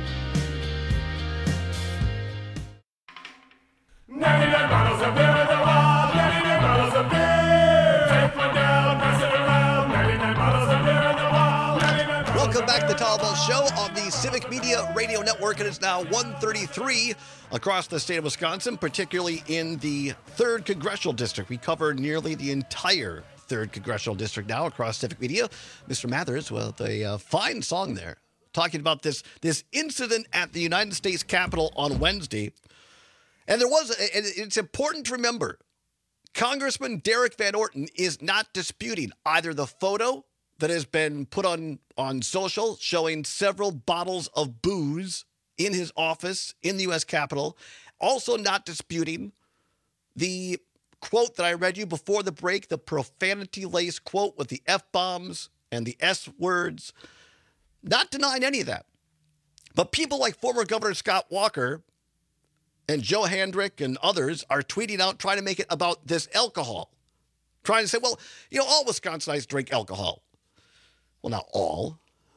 Speaker 12: ninety-nine bottles of beer at the wall, ninety-nine bottles of beer. Take one down, pass it around, ninety-nine bottles of beer at the wall, ninety-nine bottles.
Speaker 13: Welcome back to the Talbot Show on the Civic Media Radio Network. It is now one thirty-three across the state of Wisconsin, particularly in the third Congressional District. We cover nearly the entire third Congressional District now across Civic Media. Mister Mathers, well, a uh, fine song there, talking about this, this incident at the United States Capitol on Wednesday. And there was, a, it's important to remember, Congressman Derek Van Orton is not disputing either the photo that has been put on, on social showing several bottles of booze in his office in the U S Capitol, also not disputing the quote that I read you before the break, the profanity-laced quote with the F-bombs and the S-words, not denying any of that. But people like former Governor Scott Walker and Joe Hendrick and others are tweeting out, trying to make it about this alcohol. Trying to say, well, you know, all Wisconsinites drink alcohol. Well, not all.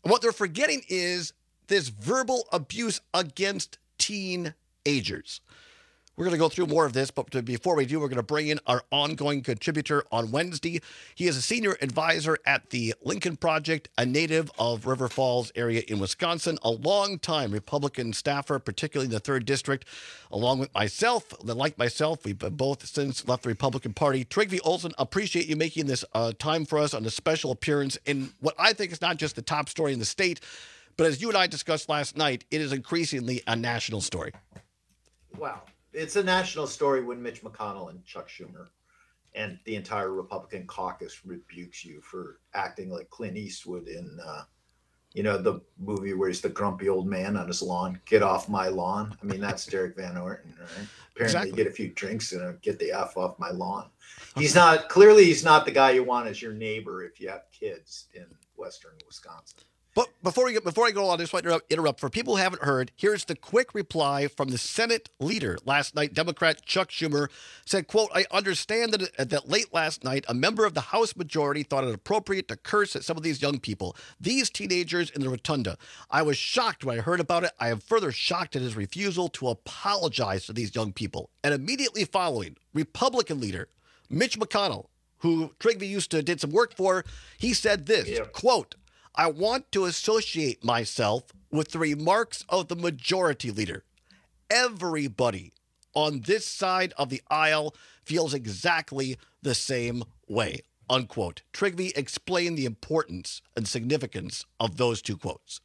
Speaker 13: What they're forgetting is this verbal abuse against teenagers. We're going to go through more of this, but before we do, we're going to bring in our ongoing contributor on Wednesday. He is a senior advisor at the Lincoln Project, a native of River Falls area in Wisconsin, a longtime Republican staffer, particularly in the third District, along with myself. Like myself, we've both since left the Republican Party. Trygve Olsen, appreciate you making this uh, time for us on a special appearance in what I think is not just the top story in the state, but as you and I discussed last night, it is increasingly a national story.
Speaker 4: Wow. It's a national story when Mitch McConnell and Chuck Schumer and the entire Republican caucus rebukes you for acting like Clint Eastwood in, uh, you know, the movie where he's the grumpy old man on his lawn. Get off my lawn. I mean, that's Derek Van Orton, right? Apparently,
Speaker 13: exactly.
Speaker 4: You get a few drinks and uh, get the F off my lawn. He's not, clearly, he's not the guy you want as your neighbor if you have kids in Western Wisconsin.
Speaker 13: But before we get before I go on, I just want to interrupt. For people who haven't heard, here's the quick reply from the Senate leader last night. Democrat Chuck Schumer said, quote, I understand that, that late last night, a member of the House majority thought it appropriate to curse at some of these young people, these teenagers in the rotunda. I was shocked when I heard about it. I am further shocked at his refusal to apologize to these young people. And immediately following, Republican leader Mitch McConnell, who Trygve used to did some work for, he said this, yeah. quote, I want to associate myself with the remarks of the majority leader. Everybody on this side of the aisle feels exactly the same way, unquote. Trygve, explain the importance and significance of those two quotes.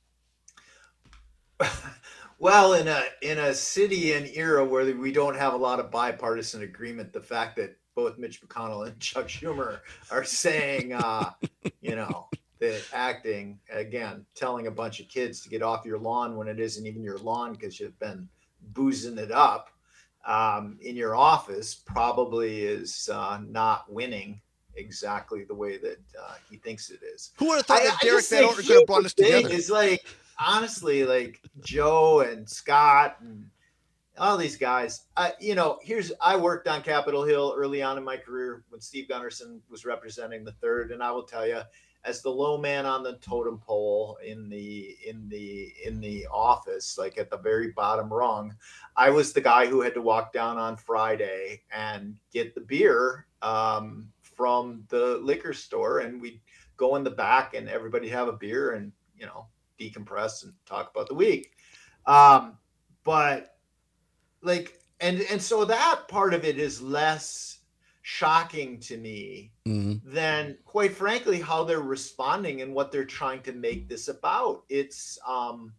Speaker 4: Well, in a in a city and era where we don't have a lot of bipartisan agreement, the fact that both Mitch McConnell and Chuck Schumer are saying, uh, you know, that acting, again, telling a bunch of kids to get off your lawn when it isn't even your lawn because you've been boozing it up um, in your office probably is uh, not winning exactly the way that uh, he thinks it is.
Speaker 13: Who would have thought
Speaker 4: I,
Speaker 13: that Derek Van Orton could have brought us together?
Speaker 4: It's like, honestly, like Joe and Scott and all these guys, I, you know, here's, I worked on Capitol Hill early on in my career when Steve Gunderson was representing the third. And I will tell you, as the low man on the totem pole in the in the in the office, like at the very bottom rung, I was the guy who had to walk down on Friday and get the beer um, from the liquor store, and we'd go in the back and everybody have a beer and, you know, decompress and talk about the week. Um, but like, and and so that part of it is less shocking to me mm-hmm. than, quite frankly, how they're responding and what they're trying to make this about. It's um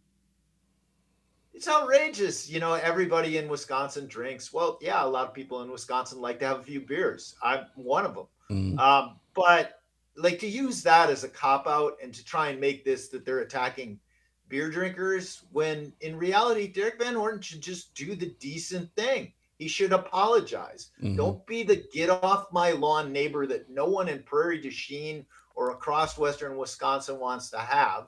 Speaker 4: it's outrageous. You know, everybody in Wisconsin drinks. Well, yeah, a lot of people in Wisconsin like to have a few beers. I'm one of them. Mm-hmm. Um, but like to use that as a cop-out and to try and make this that they're attacking beer drinkers, when in reality, Derek Van Orton should just do the decent thing. He should apologize. Mm-hmm. Don't be the get off my lawn neighbor that no one in Prairie du Chien or across Western Wisconsin wants to have.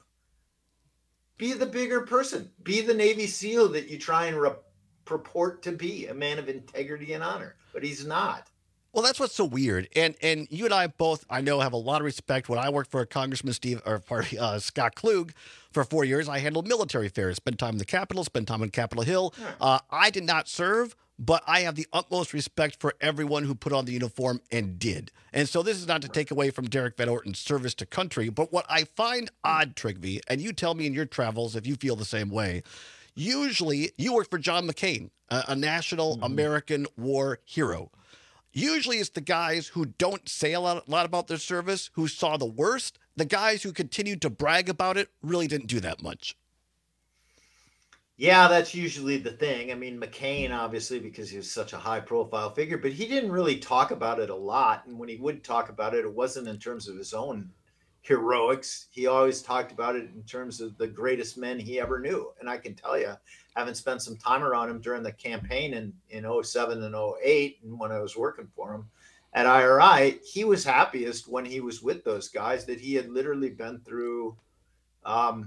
Speaker 4: Be the bigger person. Be the Navy SEAL that you try and re- purport to be, a man of integrity and honor. But he's not.
Speaker 13: Well, that's what's so weird. And and you and I both, I know, have a lot of respect. When I worked for Congressman Steve, or party, uh, Scott Klug for four years, I handled military affairs, spent time in the Capitol, spent time on Capitol Hill. Yeah. Uh, I did not serve, but I have the utmost respect for everyone who put on the uniform and did. And so this is not to take away from Derek Van Orton's service to country, but what I find odd, Trygve, and you tell me in your travels if you feel the same way, usually you work for John McCain, a, a national mm-hmm. American war hero. Usually it's the guys who don't say a lot, a lot about their service, who saw the worst. The guys who continued to brag about it really didn't do that much.
Speaker 4: Yeah, that's usually the thing. I mean, McCain, obviously, because he was such a high-profile figure, but he didn't really talk about it a lot. And when he would talk about it, it wasn't in terms of his own heroics. He always talked about it in terms of the greatest men he ever knew. And I can tell you, having spent some time around him during the campaign in, in oh seven and oh eight, and when I was working for him at I R I, he was happiest when he was with those guys that he had literally been through. Um,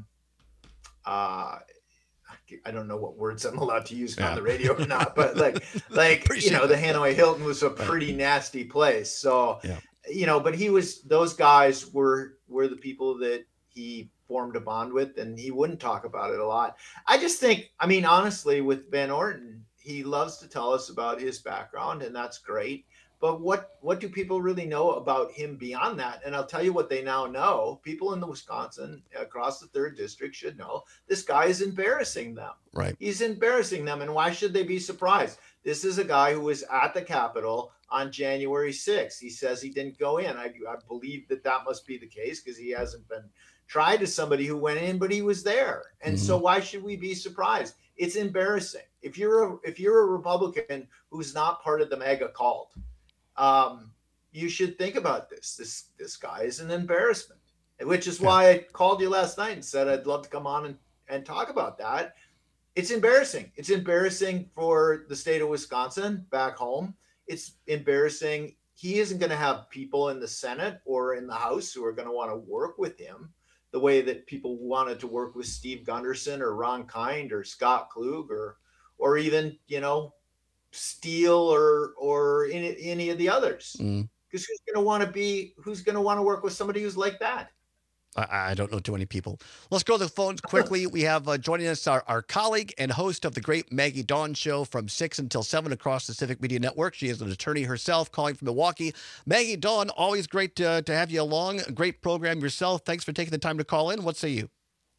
Speaker 4: uh, I don't know what words I'm allowed to use yeah. on the radio or not, but like, like you know, the Hanoi Hilton was a pretty nasty place. So, yeah. you know, but he was, those guys were were the people that he formed a bond with, and he wouldn't talk about it a lot. I just think, I mean, honestly, with Van Orton, he loves to tell us about his background, and that's great. But what what do people really know about him beyond that? And I'll tell you what they now know. People in the Wisconsin, across the third district, should know this guy is embarrassing them.
Speaker 13: Right.
Speaker 4: He's embarrassing them. And why should they be surprised? This is a guy who was at the Capitol on January sixth. He says he didn't go in. I, I believe that that must be the case because he hasn't been tried as somebody who went in, but he was there. And mm-hmm. so why should we be surprised? It's embarrassing. If you're a, if you're a Republican who's not part of the mega cult, um, you should think about this. This this guy is an embarrassment, which is why I called you last night and said I'd love to come on and, and talk about that. It's embarrassing. It's embarrassing for the state of Wisconsin back home. It's embarrassing. He isn't going to have people in the Senate or in the House who are going to want to work with him the way that people wanted to work with Steve Gunderson or Ron Kind or Scott Klug or or even, you know, Steele or or any, any of the others. Because mm. who's going to want to be, who's going to want to work with somebody who's like that?
Speaker 13: I, I don't know too many people. Let's go to the phones quickly. We have uh, joining us our, our colleague and host of the great Maggie Dawn Show from six until seven across the Civic Media Network. She is an attorney herself, calling from Milwaukee. Maggie Dawn, always great to, to have you along. A great program yourself. Thanks for taking the time to call in. What say you?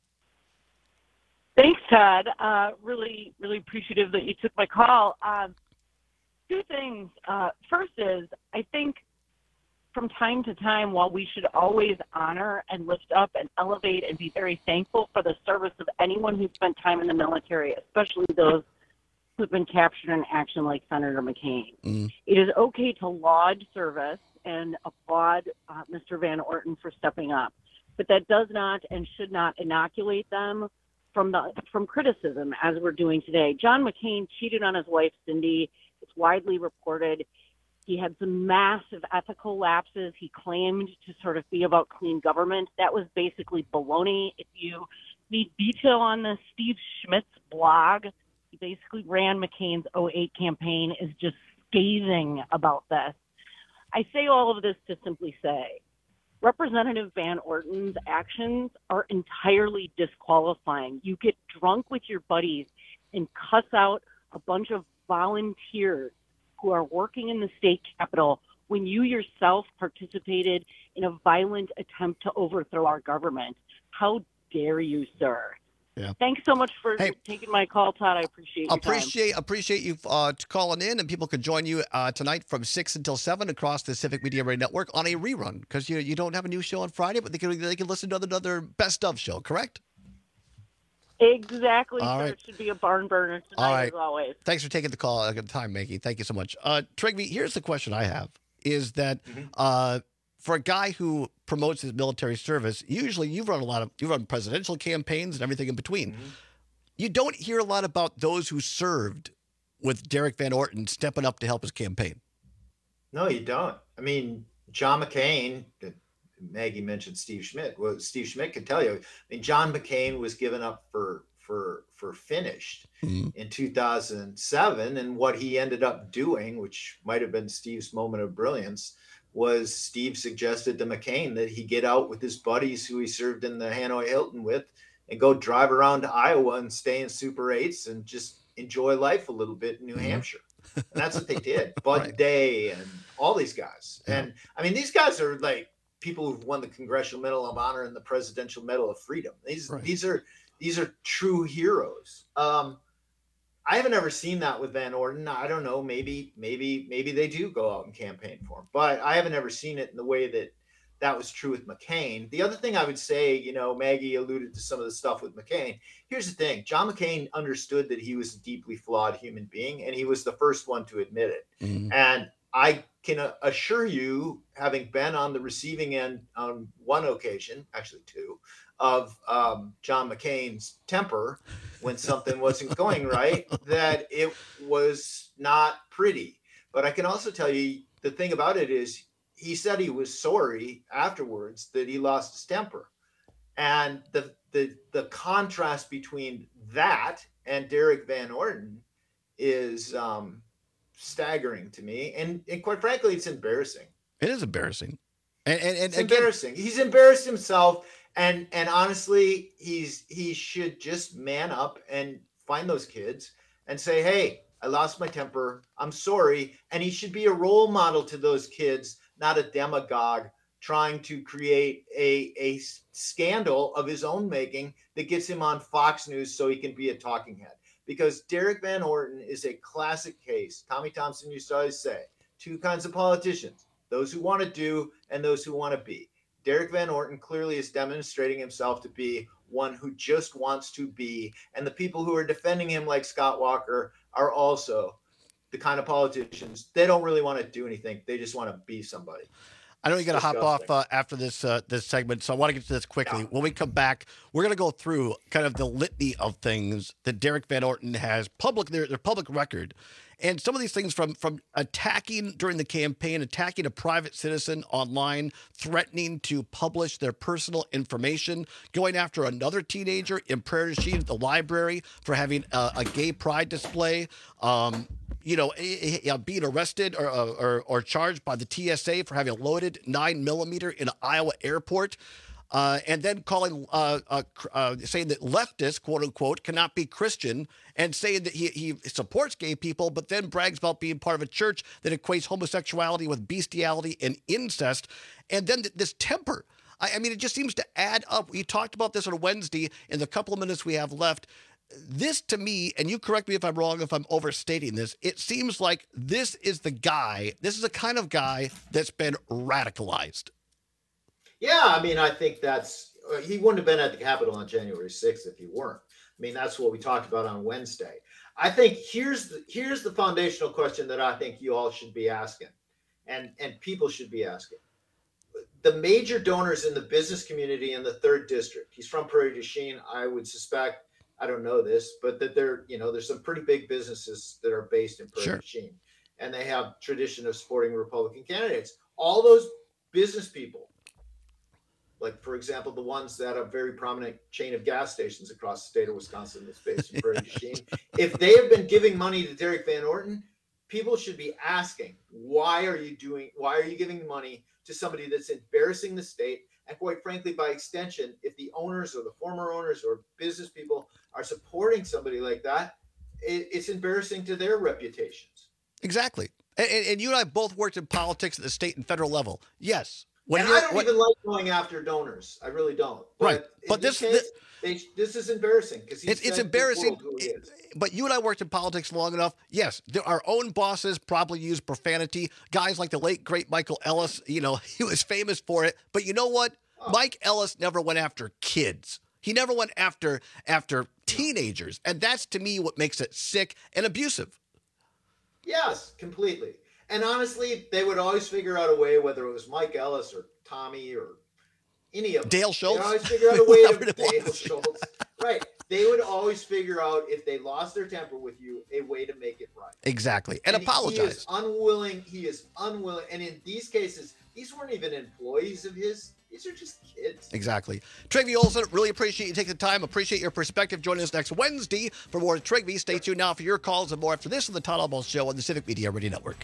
Speaker 5: Thanks, Todd. Uh, really, really appreciative that you took my call. Um, two things. Uh, first is, I think from time to time, while we should always honor and lift up and elevate and be very thankful for the service of anyone who spent time in the military, especially those who've been captured in action like Senator McCain. Mm. It is okay to laud service and applaud uh, Mister Van Orton for stepping up, but that does not and should not inoculate them from the from criticism, as we're doing today. John McCain cheated on his wife, Cindy. It's widely reported. He had some massive ethical lapses. He claimed to sort of be about clean government. That was basically baloney. If you need detail on this, Steve Schmidt's blog, he basically ran McCain's oh eight campaign, is just scathing about this. I say all of this to simply say, Representative Van Orton's actions are entirely disqualifying. You get drunk with your buddies and cuss out a bunch of volunteers who are working in the state capitol when you yourself participated in a violent attempt to overthrow our government. How dare you, sir?
Speaker 13: Yeah.
Speaker 5: Thanks so much for hey, taking my call, Todd. I appreciate your
Speaker 13: appreciate
Speaker 5: time.
Speaker 13: appreciate you uh, calling in, and people can join you uh, tonight from six until seven across the Civic Media Radio Network on a rerun, because you you don't have a new show on Friday, but they can they can listen to another best of show. Correct?
Speaker 5: Exactly.
Speaker 13: All
Speaker 5: sir.
Speaker 13: right.
Speaker 5: It should be a barn burner tonight,
Speaker 13: All right.
Speaker 5: as always.
Speaker 13: Thanks for taking the call at the time, Maggie. Thank you so much. Uh, Trigby, here's the question I have: is that mm-hmm. uh, for a guy who promotes his military service, usually you've run a lot of you run presidential campaigns and everything in between. Mm-hmm. You don't hear a lot about those who served with Derek Van Orton stepping up to help his campaign.
Speaker 4: No, you don't. I mean, John McCain, Maggie mentioned Steve Schmidt. Well, Steve Schmidt could tell you. I mean, John McCain was given up for for for finished mm-hmm. in two thousand seven, and what he ended up doing, which might have been Steve's moment of brilliance, was Steve suggested to McCain that he get out with his buddies who he served in the Hanoi Hilton with and go drive around to Iowa and stay in Super eights and just enjoy life a little bit in New mm-hmm. Hampshire. And that's what they did. Bud right. Day and all these guys. Yeah. And I mean, these guys are like people who've won the Congressional Medal of Honor and the Presidential Medal of Freedom. These right. these are these are true heroes. Um, I haven't ever seen that with Van Orton. I don't know. Maybe maybe maybe they do go out and campaign for him, but I haven't ever seen it in the way that that was true with McCain. The other thing I would say, you know, Maggie alluded to some of the stuff with McCain. Here's the thing. John McCain understood that he was a deeply flawed human being, and he was the first one to admit it. Mm-hmm. And I can assure you, having been on the receiving end on one occasion, actually two, of um, John McCain's temper when something wasn't going right, that it was not pretty. But I can also tell you the thing about it is, he said he was sorry afterwards that he lost his temper. And the the the contrast between that and Derek Van Orton is um, staggering to me. And, and quite frankly, it's embarrassing.
Speaker 13: It is embarrassing. And, and, and
Speaker 4: it's
Speaker 13: again,
Speaker 4: embarrassing. He's embarrassed himself. And and honestly, he's he should just man up and find those kids and say, hey, I lost my temper. I'm sorry. And he should be a role model to those kids, not a demagogue trying to create a, a scandal of his own making that gets him on Fox News so he can be a talking head. Because Derek Van Orton is a classic case. Tommy Thompson used to always say, two kinds of politicians, those who want to do and those who want to be. Derek Van Orton clearly is demonstrating himself to be one who just wants to be. And the people who are defending him, like Scott Walker, are also the kind of politicians, they don't really want to do anything. They just want to be somebody.
Speaker 13: I know you got to hop off uh, after this uh, this segment, so I want to get to this quickly. Yeah. When we come back, we're going to go through kind of the litany of things that Derek Van Orton has public, their, their public record. And some of these things from, from attacking during the campaign, attacking a private citizen online, threatening to publish their personal information, going after another teenager in Prairie du Chien at the library for having a, a gay pride display, um, you know, being arrested or, or, or charged by the T S A for having a loaded nine millimeter in an Iowa airport. Uh, and then calling, uh, uh, uh, saying that leftists, quote unquote, cannot be Christian, and saying that he, he supports gay people, but then brags about being part of a church that equates homosexuality with bestiality and incest. And then th- this temper. I, I mean, it just seems to add up. We talked about this on Wednesday in the couple of minutes we have left. This, to me, and you correct me if I'm wrong, if I'm overstating this, it seems like this is the guy, this is the kind of guy that's been radicalized.
Speaker 4: Yeah, I mean, I think that's, he wouldn't have been at the Capitol on January sixth if he weren't. I mean, that's what we talked about on Wednesday. I think here's the, here's the foundational question that I think you all should be asking, and, and people should be asking. The major donors in the business community in the third district, he's from Prairie du Chien, I would suspect, I don't know this, but that there, you know, there's some pretty big businesses that are based in Prairie
Speaker 13: Sure.
Speaker 4: du Chien, and they have tradition of supporting Republican candidates. All those business people, like, for example, the ones that have a very prominent chain of gas stations across the state of Wisconsin that's based in Prairie du Chien, if they have been giving money to Derek Van Orton, people should be asking, why are you doing, why are you giving money to somebody that's embarrassing the state? And quite frankly, by extension, if the owners or the former owners or business people are supporting somebody like that, it, it's embarrassing to their reputations.
Speaker 13: Exactly. And, and, and you and I both worked in politics at the state and federal level. Yes.
Speaker 4: When and I don't when, even like going after donors. I really don't. But
Speaker 13: right. But this,
Speaker 4: this, case, they, this is embarrassing because
Speaker 13: it's, it's embarrassing. It, but you and I worked in politics long enough. Yes, there, our own bosses probably use profanity. Guys like the late great Michael Ellis, you know, he was famous for it. But you know what? Oh. Mike Ellis never went after kids. He never went after after teenagers, and that's to me what makes it sick and abusive.
Speaker 4: Yes, completely. And honestly, they would always figure out a way, whether it was Mike Ellis or Tommy or any of them.
Speaker 13: Dale Schultz.
Speaker 4: They always figure out a way to Dale Schultz. Right. They would always figure out, if they lost their temper with you, a way to make it right.
Speaker 13: Exactly. And, and apologize.
Speaker 4: He is unwilling. He is unwilling. And in these cases, these weren't even employees of his. These are just kids.
Speaker 13: Exactly. Trygve Olsen, really appreciate you taking the time. Appreciate your perspective. Join us next Wednesday for more Trygve. Stay tuned now for your calls and more after this on the Todd Almost Show on the Civic Media Radio Network.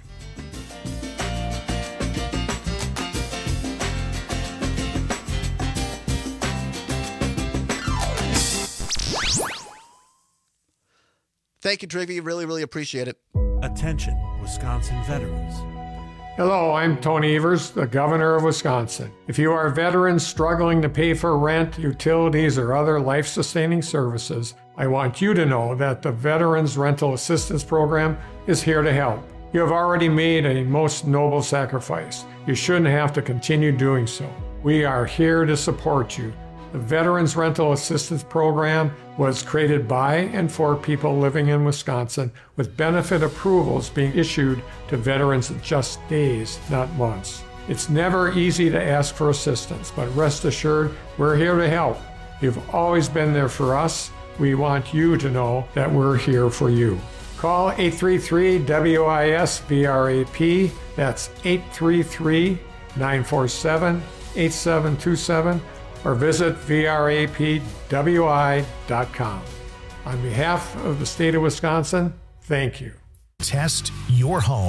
Speaker 13: Thank you, Trygve. Really, really appreciate it.
Speaker 6: Attention, Wisconsin veterans.
Speaker 16: Hello, I'm Tony Evers, the Governor of Wisconsin. If you are a veteran struggling to pay for rent, utilities, or other life-sustaining services, I want you to know that the Veterans Rental Assistance Program is here to help. You have already made a most noble sacrifice. You shouldn't have to continue doing so. We are here to support you. The Veterans Rental Assistance Program was created by and for people living in Wisconsin, with benefit approvals being issued to veterans in just days, not months. It's never easy to ask for assistance, but rest assured, we're here to help. You've always been there for us. We want you to know that we're here for you. Call eight three three W I S V R A P. That's eight three three, nine four seven, eight seven two seven. or visit V R A P W I dot com. On behalf of the state of Wisconsin, thank you.
Speaker 1: Test your home.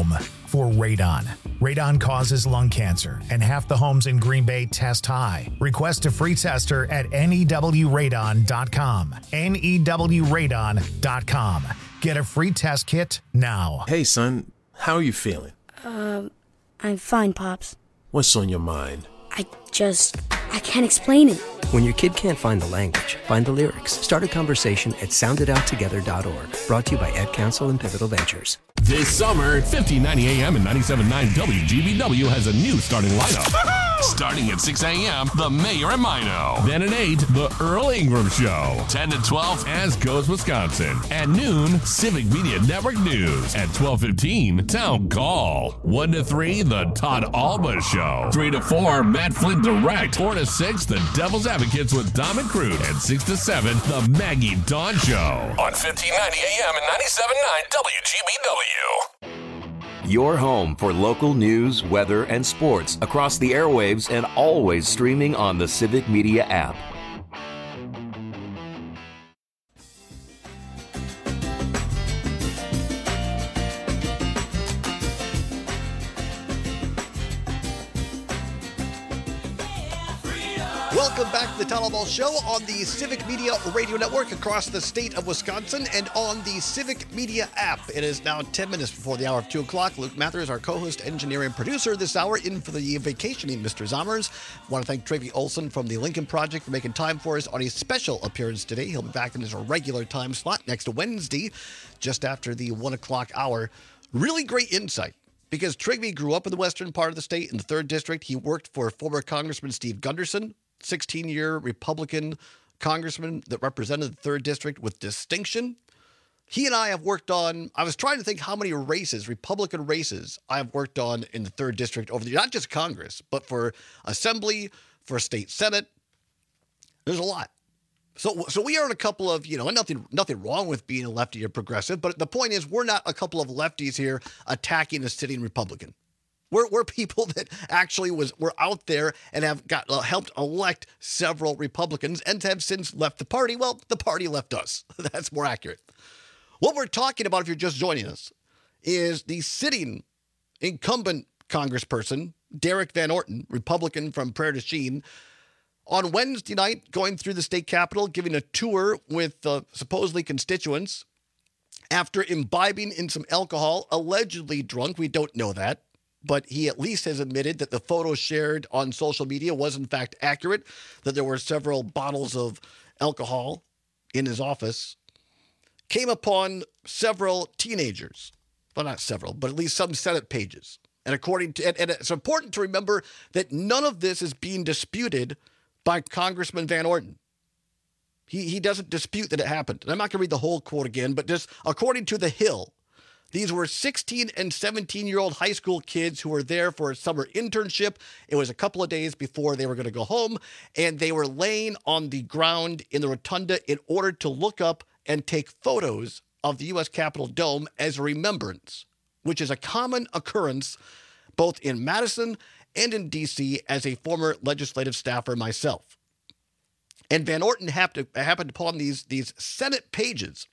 Speaker 1: for radon. Radon causes lung cancer, and half the homes in Green Bay test high. Request a free tester at N E W radon dot com. N E W radon dot com. Get a free test kit now.
Speaker 15: Hey, son, how are you feeling?
Speaker 17: Um, I'm fine, Pops.
Speaker 15: What's on your mind?
Speaker 17: I just, I can't explain it.
Speaker 23: When your kid can't find the language, find the lyrics. Start a conversation at sound it out together dot org. Brought to you by Ed Council and Pivotal Ventures.
Speaker 12: This summer, fifteen ninety A M and ninety-seven point nine W G B W has a new starting lineup. Starting at six A M, The Mayor and Mino. Then at eight, The Earl Ingram Show. ten to twelve, As Goes Wisconsin. At noon, Civic Media Network News. At twelve fifteen, Town Call. one to three, The Todd Alba Show. three to four, Matt Flint Direct. four to six, The Devil's Advocates with Dom and Crude. And six to seven, The Maggie Dawn Show. On fifteen ninety A M and ninety-seven point nine W G B W.
Speaker 7: Your home for local news, weather, and sports across the airwaves and always streaming on the Civic Media app.
Speaker 13: Welcome back to the Town Hall Show on the Civic Media Radio Network across the state of Wisconsin and on the Civic Media app. It is now ten minutes before the hour of two o'clock. Luke Mathers, our co-host, engineer, and producer this hour, in for the vacationing Mister Zommers. I want to thank Travi Olson from the Lincoln Project for making time for us on a special appearance today. He'll be back in his regular time slot next Wednesday, just after the one o'clock hour. Really great insight. Because Trigby grew up in the western part of the state in the third District. He worked for former Congressman Steve Gunderson, sixteen-year Republican congressman that represented the third District with distinction. He and I have worked on, I was trying to think how many races, Republican races, I have worked on in the third District over the, not just Congress, but for Assembly, for State Senate. There's a lot. So so we are in a couple of, you know, nothing nothing wrong with being a lefty or progressive, but the point is we're not a couple of lefties here attacking a sitting Republican. We're, we're people that actually was were out there and have got uh, helped elect several Republicans and have since left the party. Well, the party left us. That's more accurate. What we're talking about, if you're just joining us, is the sitting incumbent congressperson, Derek Van Orton, Republican from Prairie du Chien, on Wednesday night going through the state capitol, giving a tour with uh, supposedly constituents after imbibing in some alcohol, allegedly drunk. We don't know that. But he at least has admitted that the photo shared on social media was in fact accurate, that there were several bottles of alcohol in his office. Came upon several teenagers, well, not several, but at least some Senate pages. And according to, and, and it's important to remember that none of this is being disputed by Congressman Van Orton. He, he doesn't dispute that it happened. And I'm not going to read the whole quote again, but just according to The Hill, these were sixteen and seventeen-year-old high school kids who were there for a summer internship. It was a couple of days before they were going to go home, and they were laying on the ground in the rotunda in order to look up and take photos of the U S Capitol dome as a remembrance, which is a common occurrence both in Madison and in D C as a former legislative staffer myself. And Van Orton happened to, happened upon these, these Senate pages.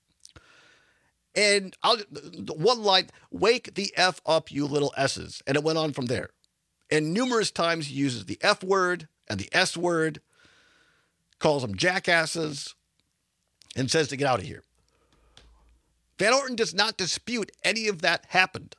Speaker 13: And I'll, one line, wake the F up, you little S's. And it went on from there. And numerous times he uses the F word and the S word, calls them jackasses, and says to get out of here. Van Orton does not dispute any of that happened.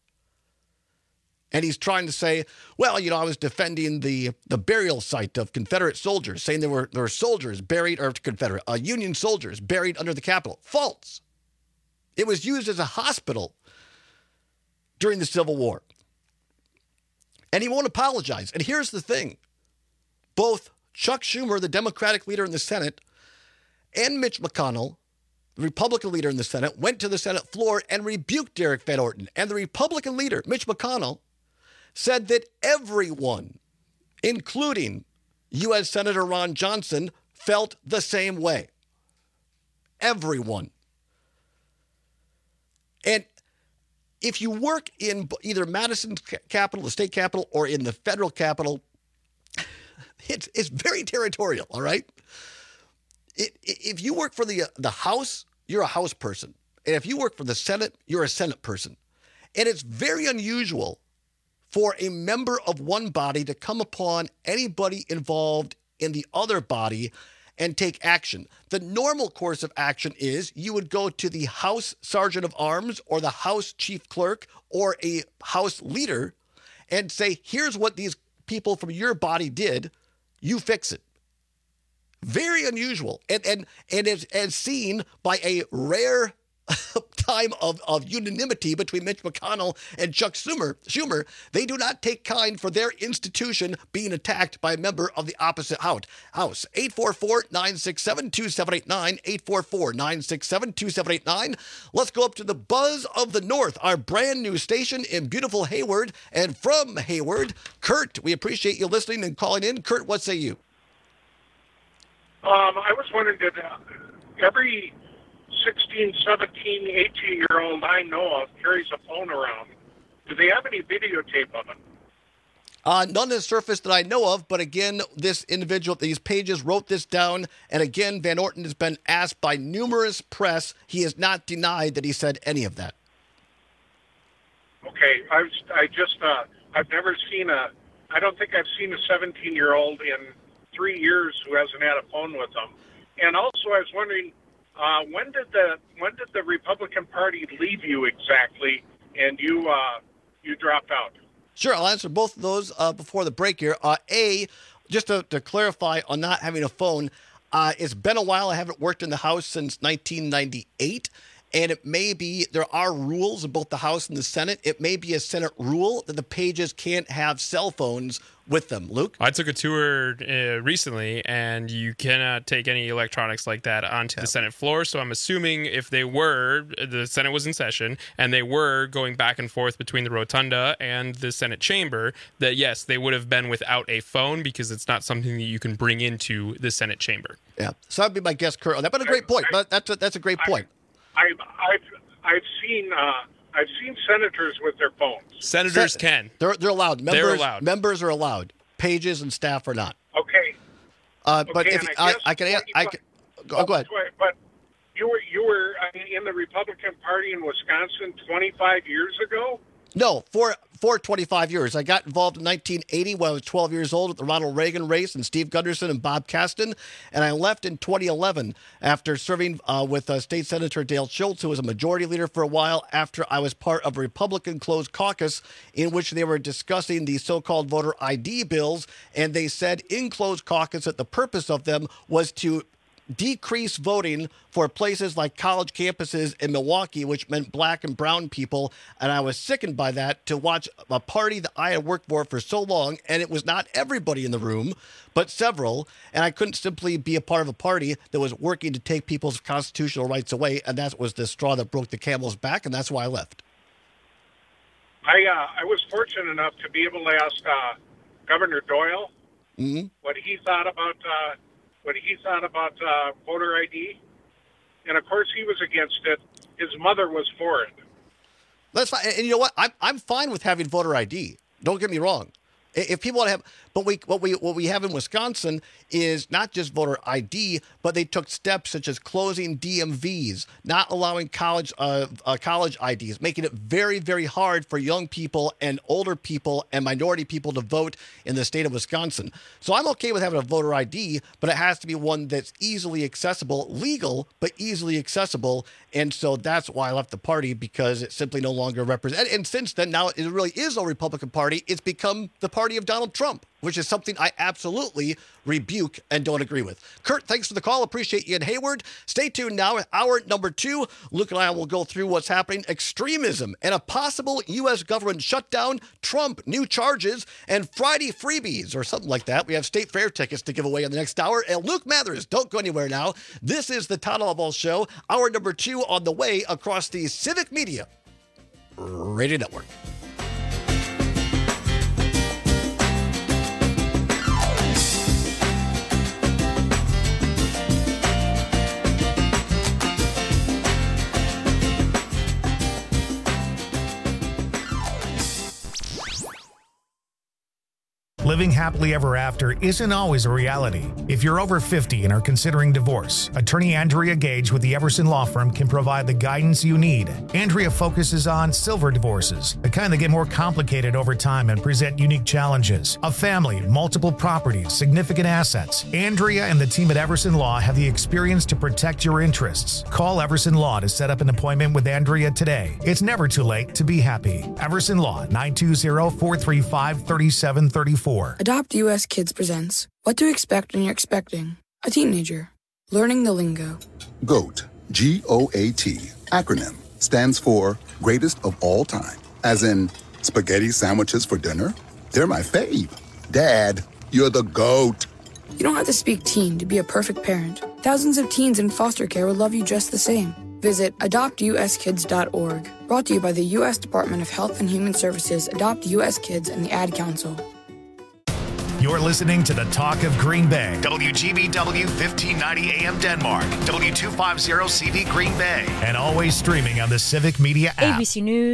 Speaker 13: And he's trying to say, well, you know, I was defending the, the burial site of Confederate soldiers, saying there were, there were soldiers buried, or Confederate, uh, Union soldiers buried under the Capitol. False. It was used as a hospital during the Civil War. And he won't apologize. And here's the thing. Both Chuck Schumer, the Democratic leader in the Senate, and Mitch McConnell, the Republican leader in the Senate, went to the Senate floor and rebuked Derek Van Orton. And the Republican leader, Mitch McConnell, said that everyone, including U S Senator Ron Johnson, felt the same way. Everyone. And if you work in either Madison's capital, the state capital, or in the federal capital, it's, it's very territorial, all right? It, if you work for the, the House, you're a House person. And if you work for the Senate, you're a Senate person. And it's very unusual for a member of one body to come upon anybody involved in the other body and take action. The normal course of action is you would go to the House Sergeant of Arms or the House Chief Clerk or a House leader and say, here's what these people from your body did. You fix it. Very unusual. And and and as, as seen by a rare time of, of unanimity between Mitch McConnell and Chuck Schumer, Schumer, they do not take kind for their institution being attacked by a member of the opposite house. eight four four, nine six seven, two seven eight nine, eight four four, nine six seven, two seven eight nine. Let's go up to the Buzz of the North, our brand new station in beautiful Hayward. And from Hayward, Kurt, we appreciate you listening and calling in. Kurt, what say you?
Speaker 18: Um, I was wondering, did uh, every sixteen, seventeen, eighteen-year-old I know of carries a phone around? Do they have any videotape of it?
Speaker 13: Uh, none has surfaced that I know of, but again, this individual, these pages wrote this down, and again, Van Orten has been asked by numerous press. He has not denied that he said any of that.
Speaker 18: Okay, I was, I just, uh, I've never seen a, I don't think I've seen a seventeen-year-old in three years who hasn't had a phone with them. And also, I was wondering, uh, when did the when did the Republican Party leave you exactly, and you uh, you dropped out?
Speaker 13: Sure, I'll answer both of those uh, before the break here. Uh, A, just to, to clarify on not having a phone, uh, it's been a while. I haven't worked in the House since nineteen ninety-eight. And it may be, there are rules in both the House and the Senate. It may be a Senate rule that the pages can't have cell phones with them. Luke?
Speaker 14: I took a tour uh, recently, and you cannot take any electronics like that onto yeah. the Senate floor. So I'm assuming if they were, the Senate was in session, and they were going back and forth between the rotunda and the Senate chamber, that yes, they would have been without a phone because it's not something that you can bring into the Senate chamber.
Speaker 13: Yeah, so that'd be my guess, Kurt. That, but a great point. But that's a, that's a great point.
Speaker 18: I've I've I've seen uh, I've seen senators with their phones.
Speaker 14: Senators Sen- can.
Speaker 13: They're they're allowed. Members,
Speaker 14: they're allowed.
Speaker 13: Members are allowed. Pages and staff are not.
Speaker 18: Okay.
Speaker 13: Uh, but
Speaker 18: okay,
Speaker 13: if I, I, I can I can go, go ahead.
Speaker 18: But you were you were I mean, in the Republican Party in Wisconsin twenty-five years ago.
Speaker 13: No, for for twenty-five years. I got involved in nineteen eighty when I was twelve years old with the Ronald Reagan race and Steve Gunderson and Bob Kasten. And I left in twenty eleven after serving uh, with uh, State Senator Dale Schultz, who was a majority leader for a while, after I was part of a Republican closed caucus in which they were discussing the so-called voter I D bills. And they said in closed caucus that the purpose of them was to decrease voting for places like college campuses in Milwaukee, which meant black and brown people. And I was sickened by that, to watch a party that I had worked for for so long, and it was not everybody in the room, but several. And I couldn't simply be a part of a party that was working to take people's constitutional rights away. And that was the straw that broke the camel's back, and that's why I left.
Speaker 18: I uh, I was fortunate enough to be able to ask uh, Governor Doyle
Speaker 13: mm-hmm.
Speaker 18: what he thought about uh, what he thought about uh, voter I D, and of course he was against it. His mother was for it.
Speaker 13: That's fine, and you know what? I'm I'm fine with having voter I D. Don't get me wrong. If people want to have, but we what we what we have in Wisconsin is not just voter I D, but they took steps such as closing D M Vs, not allowing college uh, uh, college I Ds, making it very very hard for young people and older people and minority people to vote in the state of Wisconsin. So I'm okay with having a voter I D, but it has to be one that's easily accessible, legal but easily accessible. And so that's why I left the party, because it simply no longer represents. And since then, now it really is a Republican Party. It's become the party of Donald Trump, which is something I absolutely rebuke and don't agree with. Kurt, thanks for the call. Appreciate you in Hayward. Stay tuned now. Hour number two, Luke and I will go through what's happening. Extremism and a possible U S government shutdown, Trump, new charges, and Friday freebies or something like that. We have State Fair tickets to give away in the next hour. And Luke Mathers, don't go anywhere now. This is the Todd Albaugh Show. Hour number two on the way across the Civic Media Radio Network.
Speaker 1: Living happily ever after isn't always a reality. If you're over fifty and are considering divorce, attorney Andrea Gage with the Everson Law Firm can provide the guidance you need. Andrea focuses on silver divorces, the kind that get more complicated over time and present unique challenges. A family, multiple properties, significant assets. Andrea and the team at Everson Law have the experience to protect your interests. Call Everson Law to set up an appointment with Andrea today. It's never too late to be happy. Everson Law, nine two zero, four three five, three seven three four.
Speaker 19: Adopt U S Kids presents What to Expect When You're Expecting a Teenager. Learning the lingo.
Speaker 20: GOAT, G O A T, acronym, stands for Greatest of All Time. As in, spaghetti sandwiches for dinner? They're my fave. Dad, you're the GOAT.
Speaker 19: You don't have to speak teen to be a perfect parent. Thousands of teens in foster care will love you just the same. Visit adopt u s kids dot org. Brought to you by the U S Department of Health and Human Services, Adopt U S Kids, and the Ad Council.
Speaker 1: You're listening to the Talk of Green Bay. W G B W fifteen ninety A M Denmark. W two fifty C V Green Bay. And always streaming on the Civic Media app.
Speaker 2: A B C News.